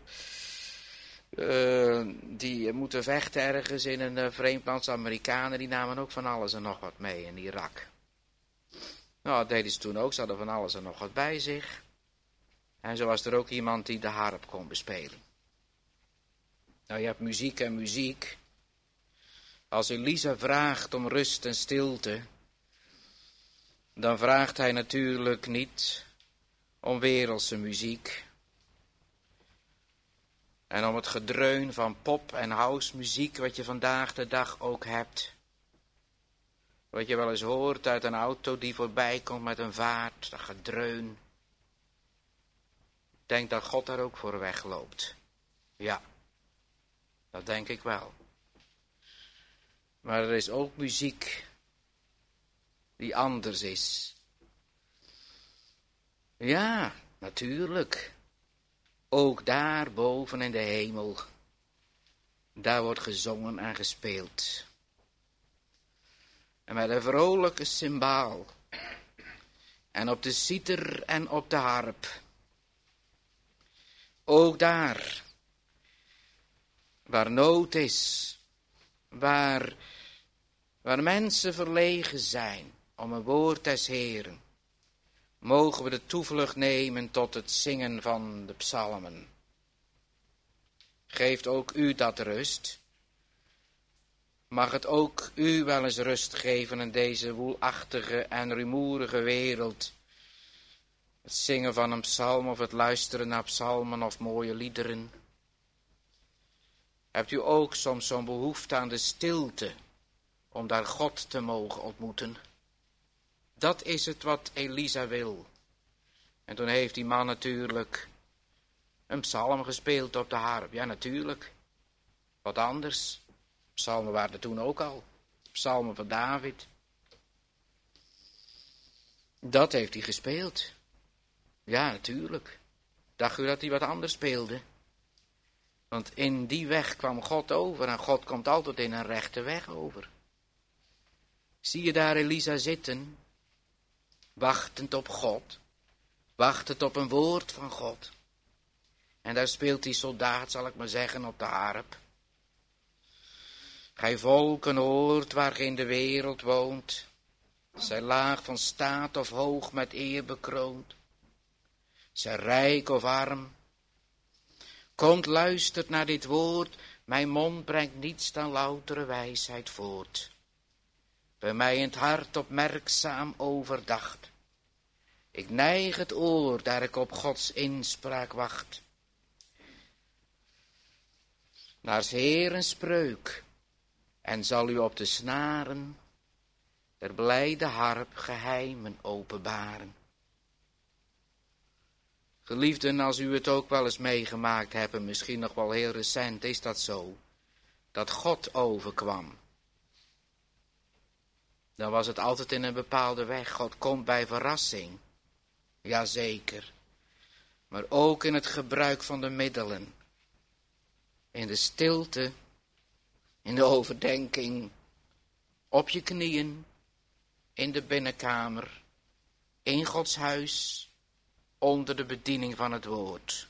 die moeten vechten ergens in een vreemd land. Amerikanen, die namen ook van alles en nog wat mee in Irak. Nou, dat deden ze toen ook. Ze hadden van alles en nog wat bij zich. En zo was er ook iemand die de harp kon bespelen. Nou, je hebt muziek en muziek. Als Elisa vraagt om rust en stilte, dan vraagt hij natuurlijk niet om wereldse muziek. En om het gedreun van pop- en housemuziek wat je vandaag de dag ook hebt. Wat je wel eens hoort uit een auto die voorbij komt met een vaart, dat gedreun. Ik denk dat God daar ook voor wegloopt. Ja, dat denk ik wel. Maar er is ook muziek die anders is. Ja, natuurlijk. Ook daar boven in de hemel, daar wordt gezongen en gespeeld. En met een vrolijke cymbaal. En op de citer en op de harp. Ook daar, waar nood is, waar mensen verlegen zijn om een woord des Heeren, mogen we de toevlucht nemen tot het zingen van de psalmen. Geeft ook u dat rust? Mag het ook u wel eens rust geven in deze woelachtige en rumoerige wereld? Het zingen van een psalm of het luisteren naar psalmen of mooie liederen. Hebt u ook soms zo'n behoefte aan de stilte, om daar God te mogen ontmoeten? Dat is het wat Elisa wil. En toen heeft die man natuurlijk een psalm gespeeld op de harp. Ja, natuurlijk. Wat anders. Psalmen waren er toen ook al. Psalmen van David. Dat heeft hij gespeeld. Ja, natuurlijk. Dacht u dat hij wat anders speelde? Want in die weg kwam God over. En God komt altijd in een rechte weg over. Zie je daar Elisa zitten? Wachtend op God. Wachtend op een woord van God. En daar speelt die soldaat, zal ik maar zeggen, op de harp. Gij volken hoort waar ge in de wereld woont. Zij laag van staat of hoog met eer bekroond. Zij rijk of arm. Komt, luistert naar dit woord. Mijn mond brengt niets dan loutere wijsheid voort. Bij mij in het hart opmerkzaam overdacht. Ik neig het oor, daar ik op Gods inspraak wacht. Naar 's Heeren spreuk, en zal u op de snaren der blijde harp geheimen openbaren. Geliefden, als u het ook wel eens meegemaakt hebt, misschien nog wel heel recent, is dat zo, dat God overkwam. Dan was het altijd in een bepaalde weg. God komt bij verrassing. Jazeker. Maar ook in het gebruik van de middelen. In de stilte, in de overdenking, op je knieën, in de binnenkamer, in Gods huis, onder de bediening van het woord.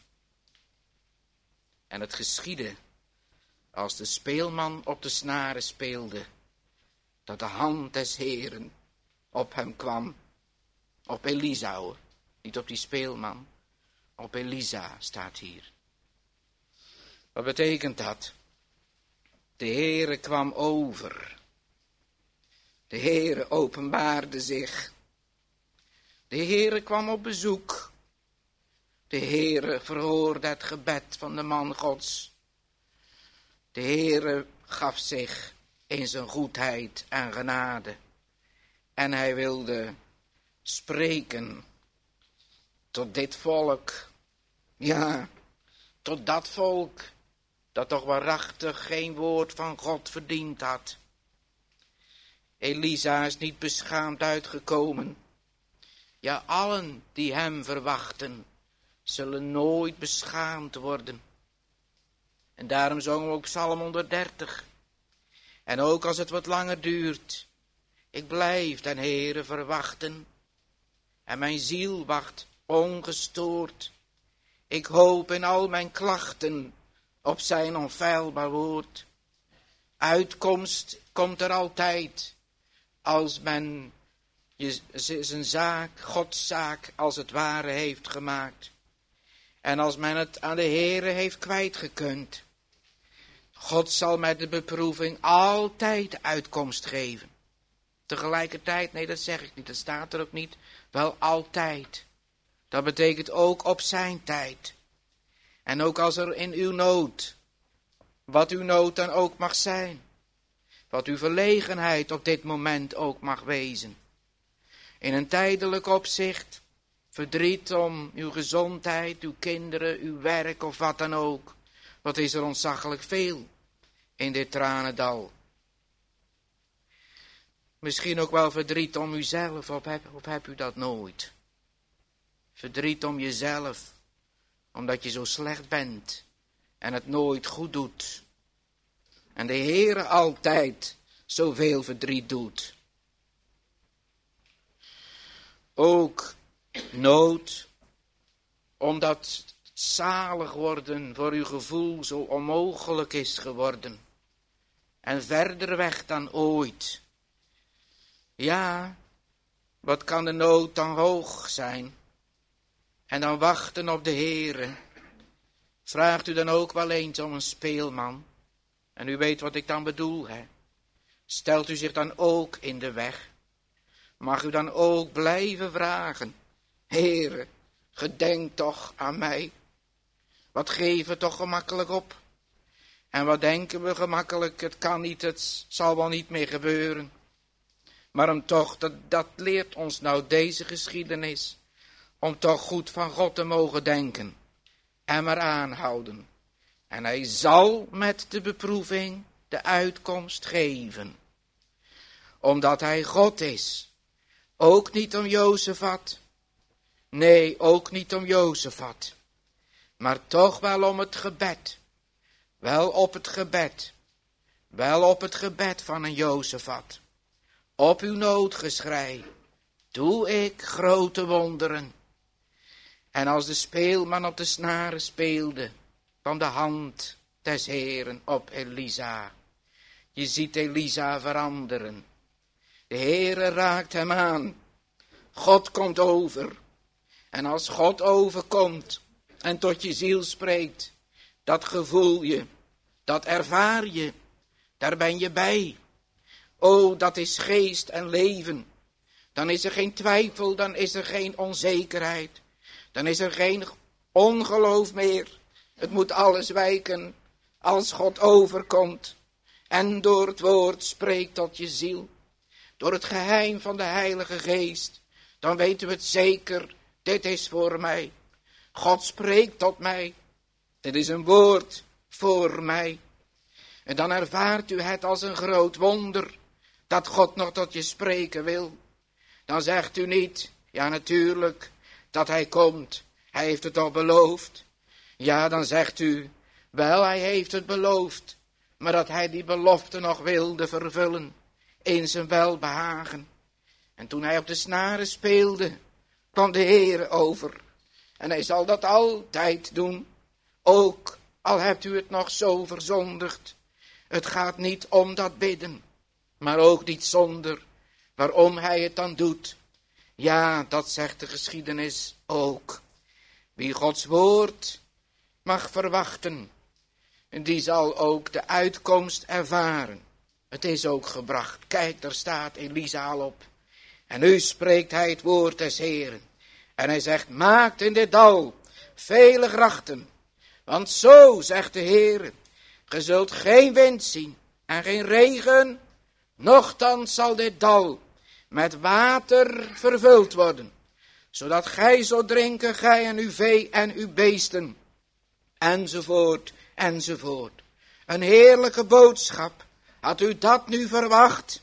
En het geschiedde, als de speelman op de snaren speelde, dat de hand des Heeren op hem kwam, op Elisa hoor, niet op die speelman, op Elisa staat hier. Wat betekent dat? De Heere kwam over. De Heere openbaarde zich. De Heere kwam op bezoek. De Heere verhoorde het gebed van de man Gods. De Heere gaf zich in zijn goedheid en genade. En hij wilde spreken tot dit volk. Ja, tot dat volk dat toch waarachtig geen woord van God verdiend had. Elisa is niet beschaamd uitgekomen. Ja, allen die hem verwachten, zullen nooit beschaamd worden. En daarom zongen we ook Psalm 130. En ook als het wat langer duurt, ik blijf den Heere verwachten. En mijn ziel wacht ongestoord. Ik hoop in al mijn klachten op zijn onfeilbaar woord. Uitkomst komt er altijd, als men zijn zaak, Gods zaak, als het ware heeft gemaakt. En als men het aan de Heere heeft kwijtgekund. God zal met de beproeving altijd uitkomst geven. Tegelijkertijd, nee dat zeg ik niet, dat staat er ook niet, wel altijd. Dat betekent ook op zijn tijd. En ook als er in uw nood, wat uw nood dan ook mag zijn, wat uw verlegenheid op dit moment ook mag wezen. In een tijdelijk opzicht, verdriet om uw gezondheid, uw kinderen, uw werk of wat dan ook. Wat is er ontzaglijk veel in dit tranendal. Misschien ook wel verdriet om uzelf, of heb u dat nooit? Verdriet om jezelf, omdat je zo slecht bent en het nooit goed doet. En de Heere altijd zoveel verdriet doet. Ook nood, omdat zalig worden voor uw gevoel zo onmogelijk is geworden. En verder weg dan ooit. Ja, wat kan de nood dan hoog zijn? En dan wachten op de Heere. Vraagt u dan ook wel eens om een speelman? En u weet wat ik dan bedoel, hè? Stelt u zich dan ook in de weg? Mag u dan ook blijven vragen? Heere, gedenk toch aan mij. Wat geven we toch gemakkelijk op? En wat denken we gemakkelijk? Het kan niet, het zal wel niet meer gebeuren. Maar om toch, dat leert ons nou deze geschiedenis. Om toch goed van God te mogen denken. En maar aanhouden. En hij zal met de beproeving de uitkomst geven. Omdat hij God is. Ook niet om Jozefat. Nee, ook niet om Jozefat. Maar toch wel om het gebed. Wel op het gebed. Wel op het gebed van een Jozefat. Op uw noodgeschrei doe ik grote wonderen. En als de speelman op de snaren speelde, kwam de hand des Heeren op Elisa. Je ziet Elisa veranderen. De Heere raakt hem aan. God komt over. En als God overkomt en tot je ziel spreekt, dat gevoel je, dat ervaar je, daar ben je bij. O, dat is geest en leven. Dan is er geen twijfel, dan is er geen onzekerheid. Dan is er geen ongeloof meer. Het moet alles wijken als God overkomt en door het woord spreekt tot je ziel. Door het geheim van de Heilige Geest, dan weten we het zeker, dit is voor mij. God spreekt tot mij. Dit is een woord voor mij. En dan ervaart u het als een groot wonder, dat God nog tot je spreken wil. Dan zegt u niet, ja natuurlijk, dat hij komt. Hij heeft het al beloofd. Ja, dan zegt u, wel hij heeft het beloofd, maar dat hij die belofte nog wilde vervullen in zijn welbehagen. En toen hij op de snaren speelde, kwam de Heere over. En hij zal dat altijd doen, ook al hebt u het nog zo verzondigd. Het gaat niet om dat bidden, maar ook niet zonder waarom hij het dan doet. Ja, dat zegt de geschiedenis ook. Wie Gods woord mag verwachten, die zal ook de uitkomst ervaren. Het is ook gebracht. Kijk, daar staat Elisa al op. En nu spreekt hij het woord des Heeren. En hij zegt, maakt in dit dal vele grachten. Want zo, zegt de Heer, ge zult geen wind zien en geen regen, nochtans zal dit dal met water vervuld worden, zodat gij zult drinken, gij en uw vee en uw beesten, enzovoort, enzovoort. Een heerlijke boodschap. Had u dat nu verwacht?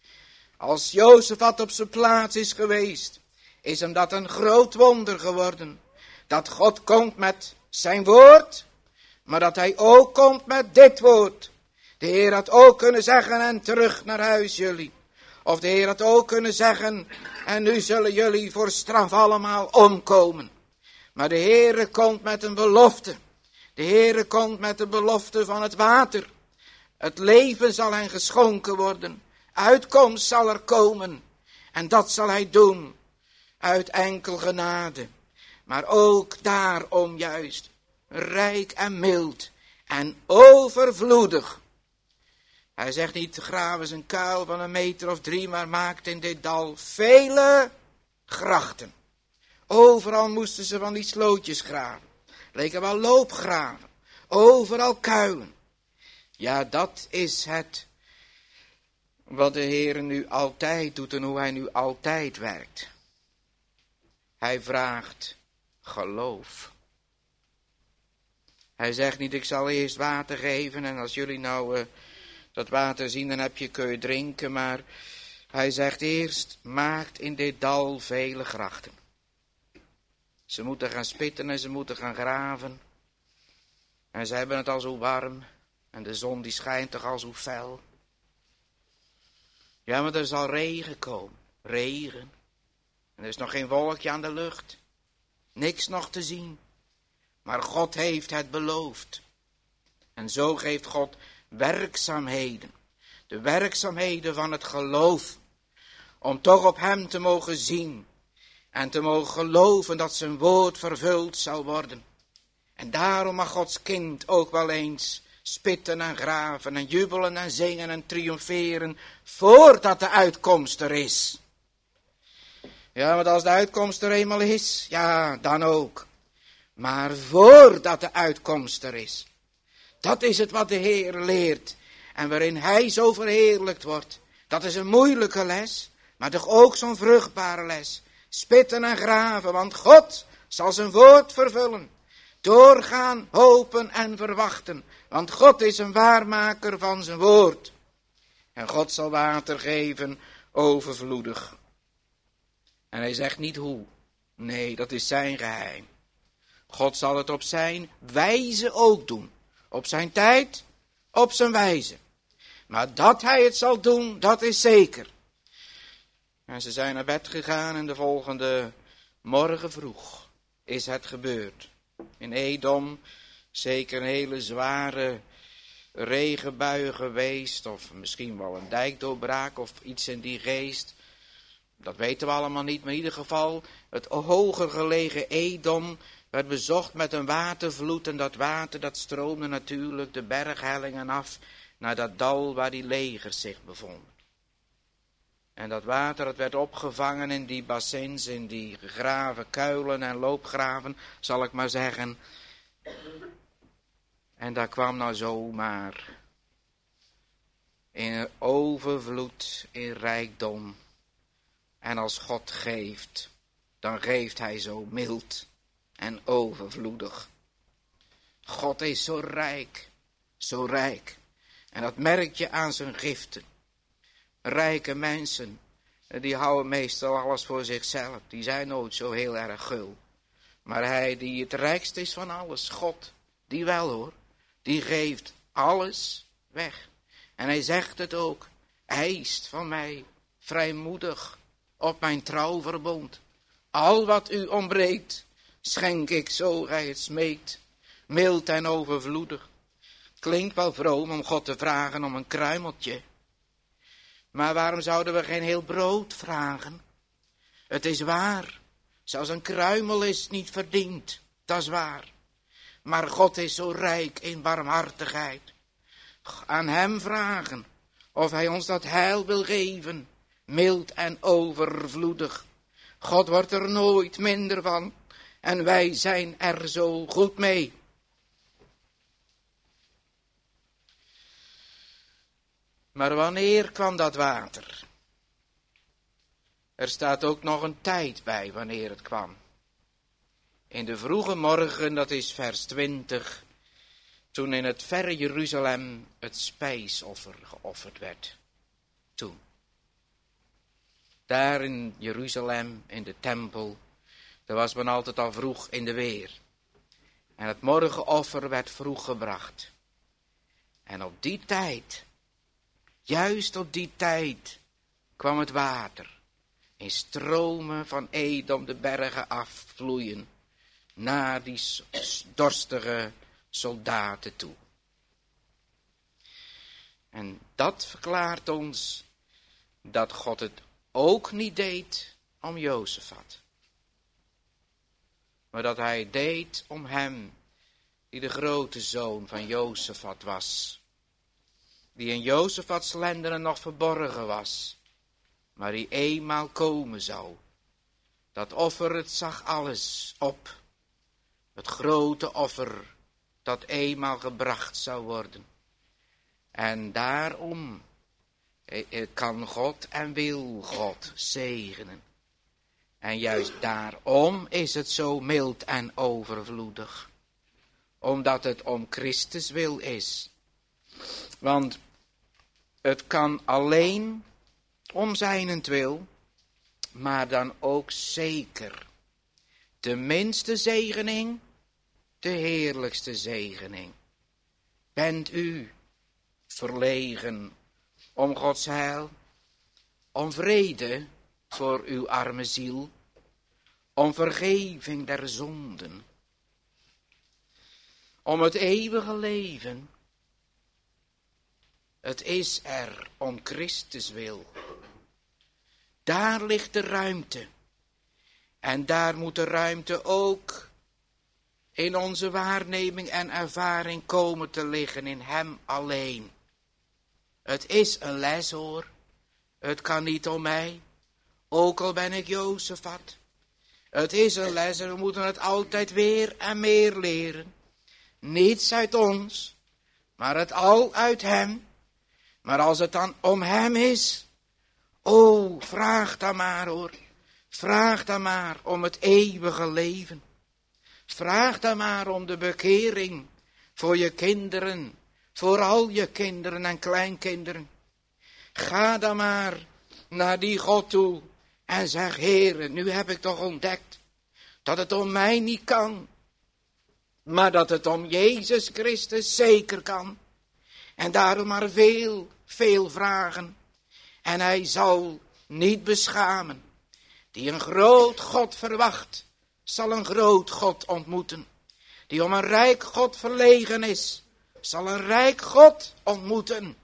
Als Jozefat op zijn plaats is geweest, is hem dat een groot wonder geworden. Dat God komt met zijn woord, maar dat hij ook komt met dit woord. De Heer had ook kunnen zeggen, en terug naar huis jullie. Of de Heer had ook kunnen zeggen, en nu zullen jullie voor straf allemaal omkomen. Maar de Heer komt met een belofte. De Heer komt met de belofte van het water. Het leven zal hen geschonken worden. Uitkomst zal er komen. En dat zal hij doen uit enkel genade. Maar ook daarom juist rijk en mild en overvloedig. Hij zegt niet, graven eens een kuil van 1 meter of 3, maar maakt in dit dal vele grachten. Overal moesten ze van die slootjes graven. leken wel loopgraven, overal kuilen. Ja, dat is het wat de Heer nu altijd doet en hoe hij nu altijd werkt. Hij vraagt geloof. Hij zegt niet, ik zal eerst water geven en als jullie nou dat water zien, dan kun je drinken. Maar hij zegt eerst, maakt in dit dal vele grachten. Ze moeten gaan spitten en ze moeten gaan graven. En ze hebben het al zo warm. En de zon die schijnt toch al zo fel. Ja, maar er zal regen komen. Regen. En er is nog geen wolkje aan de lucht. Niks nog te zien. Maar God heeft het beloofd. En zo geeft God werkzaamheden. De werkzaamheden van het geloof. Om toch op hem te mogen zien. En te mogen geloven dat zijn woord vervuld zal worden. En daarom mag Gods kind ook wel eens spitten en graven en jubelen en zingen en triomferen. Voordat de uitkomst er is. Ja, want als de uitkomst er eenmaal is, ja, dan ook. Maar voordat de uitkomst er is. Dat is het wat de Heer leert. En waarin hij zo verheerlijkt wordt. Dat is een moeilijke les. Maar toch ook zo'n vruchtbare les. Spitten en graven, want God zal zijn woord vervullen. Doorgaan, hopen en verwachten. Want God is een waarmaker van zijn woord. En God zal water geven overvloedig. En hij zegt niet hoe. Nee, dat is zijn geheim. God zal het op zijn wijze ook doen. Op zijn tijd, op zijn wijze. Maar dat hij het zal doen, dat is zeker. En ze zijn naar bed gegaan en de volgende morgen vroeg is het gebeurd. In Edom zeker een hele zware regenbui geweest. Of misschien wel een dijkdoorbraak of iets in die geest. Dat weten we allemaal niet. Maar in ieder geval het hoger gelegen Edom werd bezocht met een watervloed. En dat water dat stroomde natuurlijk de berghellingen af naar dat dal waar die legers zich bevonden. En dat water dat werd opgevangen in die bassins, in die gegraven kuilen en loopgraven, zal ik maar zeggen. En daar kwam nou zomaar in overvloed, in rijkdom. En als God geeft, dan geeft hij zo mild en overvloedig. God is zo rijk, zo rijk. En dat merk je aan zijn giften. Rijke mensen, die houden meestal alles voor zichzelf. Die zijn nooit zo heel erg gul. Maar hij die het rijkst is van alles, God, die wel hoor. Die geeft alles weg. En hij zegt het ook. Eist van mij vrijmoedig op mijn trouwverbond. Al wat u ontbreekt, schenk ik zo gij het smeekt. Mild en overvloedig. Klinkt wel vroom om God te vragen om een kruimeltje. Maar waarom zouden we geen heel brood vragen? Het is waar. Zelfs een kruimel is niet verdiend. Dat is waar. Maar God is zo rijk in barmhartigheid. Aan hem vragen of hij ons dat heil wil geven. Mild en overvloedig. God wordt er nooit minder van. En wij zijn er zo goed mee. Maar wanneer kwam dat water? Er staat ook nog een tijd bij wanneer het kwam. In de vroege morgen, dat is vers 20, toen in het verre Jeruzalem het spijsoffer geofferd werd. Toen. Daar in Jeruzalem, in de tempel, daar was men altijd al vroeg in de weer. En het morgenoffer werd vroeg gebracht. En op die tijd, juist op die tijd, kwam het water in stromen van Edom de bergen afvloeien naar die dorstige soldaten toe. En dat verklaart ons dat God het ook niet deed om Jozefat. Maar dat hij het deed om hem, die de grote zoon van Jozefat was. Die in Jozefats lendenen nog verborgen was, maar die eenmaal komen zou. Dat offer, het zag alles op Het grote offer dat eenmaal gebracht zou worden. En daarom kan God en wil God zegenen. En juist daarom is het zo mild en overvloedig. Omdat het om Christus wil is. Want het kan alleen om zijnentwil, maar dan ook zeker. De minste zegening, de heerlijkste zegening. Bent u verlegen om Gods heil, om vrede voor uw arme ziel, om vergeving der zonden, om het eeuwige leven? Het is er om Christus wil. Daar ligt de ruimte. En daar moet de ruimte ook in onze waarneming en ervaring komen te liggen, in hem alleen. Het is een les hoor. Het kan niet om mij. Ook al ben ik Jozefat. Het is een les en we moeten het altijd weer en meer leren. Niets uit ons, maar het al uit hem. Maar als het dan om hem is, oh, vraag dan maar hoor. Vraag dan maar om het eeuwige leven. Vraag dan maar om de bekering voor je kinderen, voor al je kinderen en kleinkinderen. Ga dan maar naar die God toe en zeg, Heere, nu heb ik toch ontdekt dat het om mij niet kan, maar dat het om Jezus Christus zeker kan. En daarom maar veel vragen. En hij zal niet beschamen. Die een groot God verwacht, zal een groot God ontmoeten. Die om een rijk God verlegen is, zal een rijk God ontmoeten.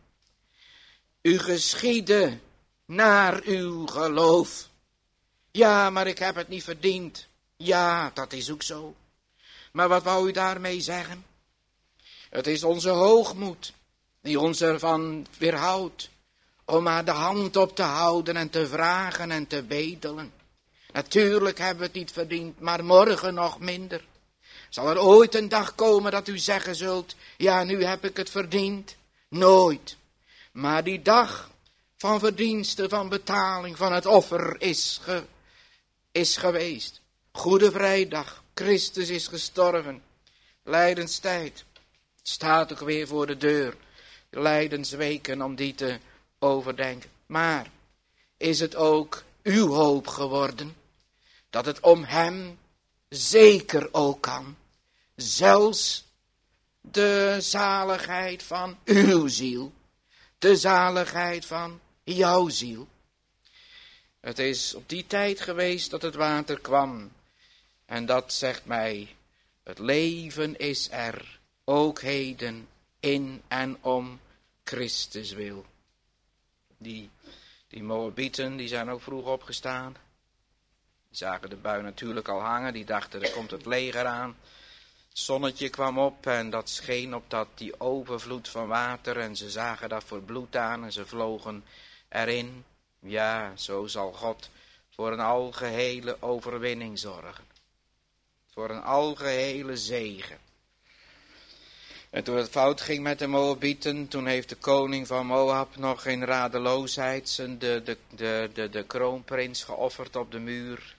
U geschiede naar uw geloof. Ja, maar ik heb het niet verdiend. Ja, dat is ook zo. Maar wat wou u daarmee zeggen? Het is onze hoogmoed die ons ervan weerhoudt om maar de hand op te houden en te vragen en te bedelen. Natuurlijk hebben we het niet verdiend, maar morgen nog minder. Zal er ooit een dag komen dat u zeggen zult, ja, nu heb ik het verdiend? Nooit. Maar die dag van verdienste, van betaling, van het offer is geweest. Goede Vrijdag, Christus is gestorven. Lijdenstijd staat ook weer voor de deur. De lijdensweken om die te overdenken. Maar is het ook uw hoop geworden? Dat het om hem zeker ook kan. Zelfs de zaligheid van uw ziel. De zaligheid van jouw ziel. Het is op die tijd geweest dat het water kwam. En dat zegt mij, het leven is er ook heden in en om Christus wil. Die Moabieten, die zijn ook vroeg opgestaan. Die zagen de bui natuurlijk al hangen, die dachten er komt het leger aan. Het zonnetje kwam op en dat scheen op die overvloed van water en ze zagen dat voor bloed aan en ze vlogen erin. Ja, zo zal God voor een algehele overwinning zorgen. Voor een algehele zegen. En toen het fout ging met de Moabieten, toen heeft de koning van Moab nog in radeloosheid de kroonprins geofferd op de muur.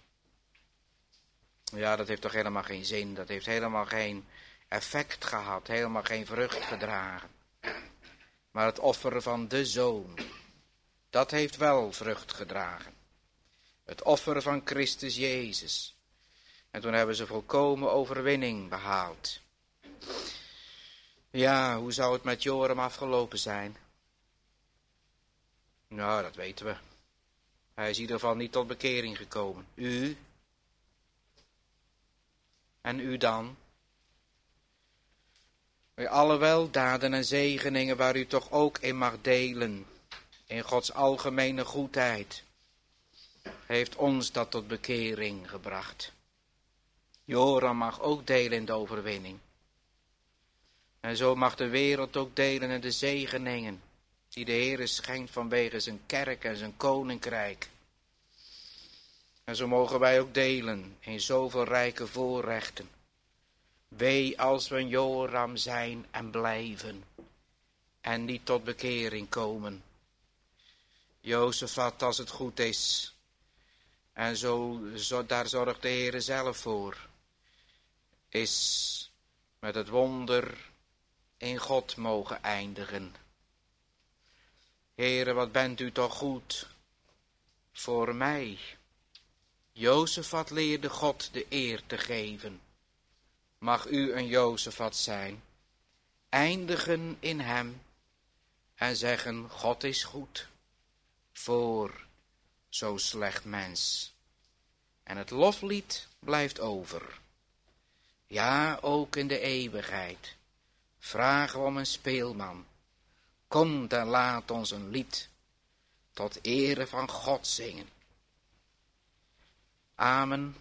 Ja, dat heeft toch helemaal geen zin, dat heeft helemaal geen effect gehad, helemaal geen vrucht gedragen. Maar het offer van de zoon, dat heeft wel vrucht gedragen. Het offer van Christus Jezus. En toen hebben ze volkomen overwinning behaald. Ja, hoe zou het met Joram afgelopen zijn? Nou, dat weten we. Hij is in ieder geval niet tot bekering gekomen. U? En u dan? Bij alle weldaden en zegeningen waar u toch ook in mag delen. In Gods algemene goedheid. Heeft ons dat tot bekering gebracht. Joram mag ook delen in de overwinning. En zo mag de wereld ook delen in de zegeningen die de Heer schenkt vanwege zijn kerk en zijn koninkrijk. En zo mogen wij ook delen in zoveel rijke voorrechten. Wee als we een Joram zijn en blijven en niet tot bekering komen. Jozefat, als het goed is, en daar zorgt de Heere zelf voor, is met het wonder in God mogen eindigen. Heere, wat bent u toch goed voor mij. Jozefat leerde God de eer te geven. Mag u een Jozefat zijn, eindigen in hem en zeggen, God is goed voor zo'n slecht mens. En het loflied blijft over. Ja, ook in de eeuwigheid vragen we om een speelman. Kom en laat ons een lied tot ere van God zingen. Amen.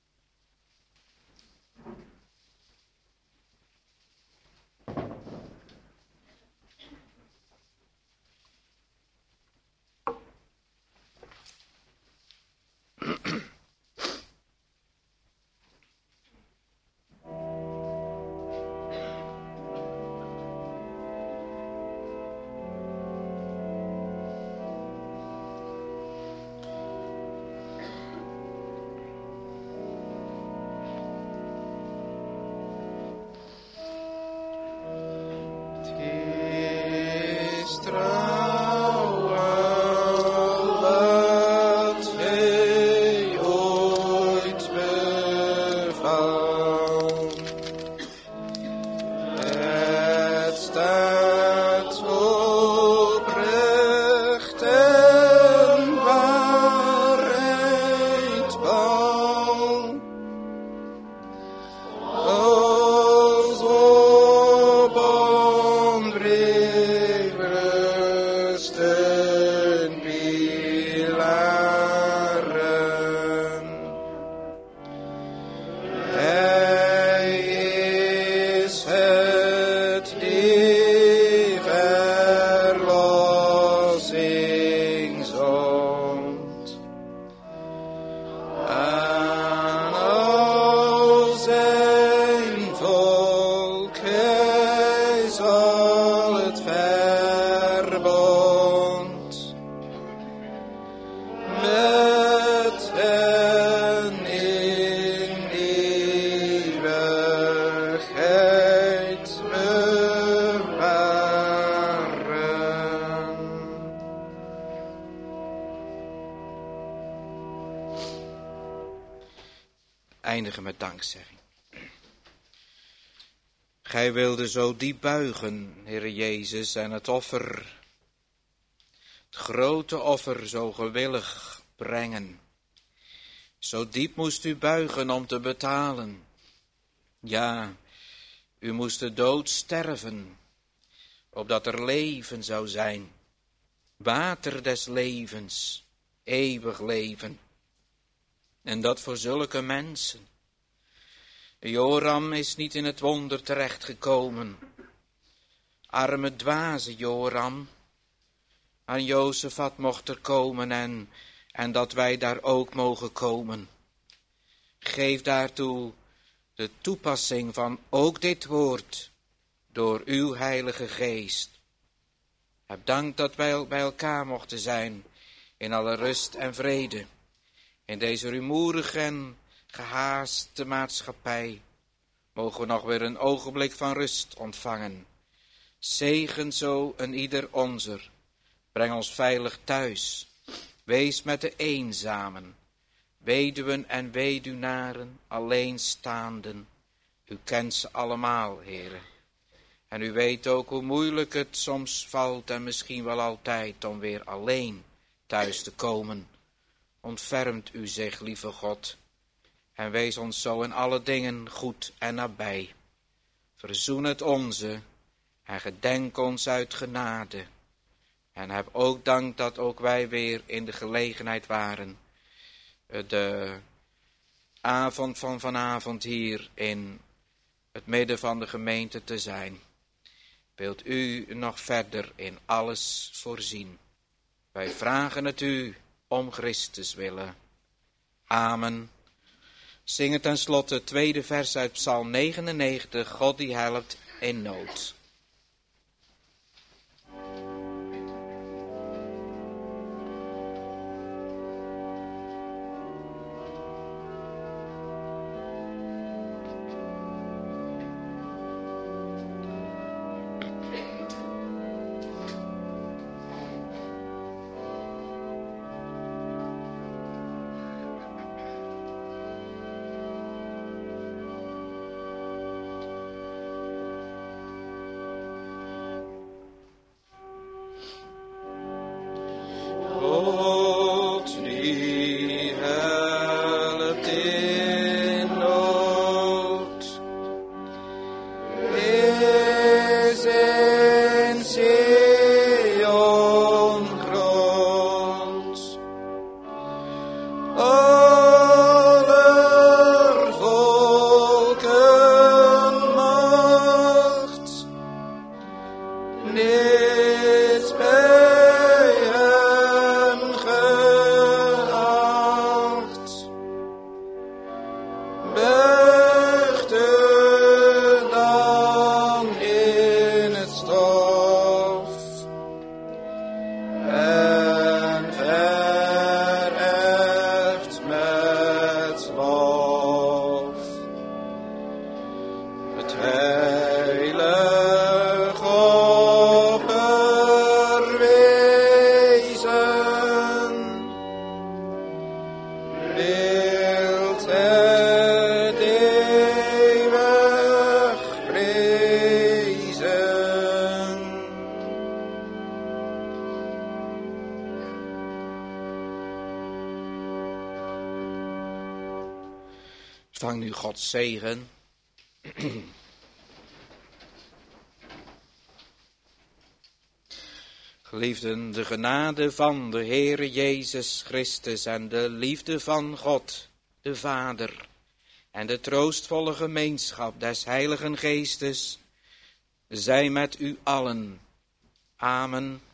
Eindigen met dankzegging. Gij wilde zo diep buigen, Heere Jezus, en het offer, het grote offer, zo gewillig brengen. Zo diep moest u buigen om te betalen. Ja, u moest de dood sterven, opdat er leven zou zijn. Water des levens, eeuwig leven. En dat voor zulke mensen. Joram is niet in het wonder terechtgekomen. Arme dwaze Joram. Aan Jozefat mocht er komen en dat wij daar ook mogen komen. Geef daartoe de toepassing van ook dit woord door uw Heilige Geest. Heb dank dat wij bij elkaar mochten zijn in alle rust en vrede. In deze rumoerige en gehaaste maatschappij mogen we nog weer een ogenblik van rust ontvangen. Zegen zo een ieder onzer. Breng ons veilig thuis. Wees met de eenzamen, weduwen en weduwnaren, alleenstaanden. U kent ze allemaal, Heere. En u weet ook hoe moeilijk het soms valt en misschien wel altijd om weer alleen thuis te komen. Ontfermt u zich, lieve God, en wees ons zo in alle dingen goed en nabij. Verzoen het onze en gedenk ons uit genade. En heb ook dank dat ook wij weer in de gelegenheid waren de avond van vanavond hier in het midden van de gemeente te zijn. Wilt u nog verder in alles voorzien? Wij vragen het u om Christus willen. Amen. Zingen tenslotte het tweede vers uit Psalm 99, God die helpt in nood. Ontvang nu Gods zegen. Geliefden, de genade van de Heere Jezus Christus en de liefde van God, de Vader, en de troostvolle gemeenschap des Heiligen Geestes, zij met u allen. Amen.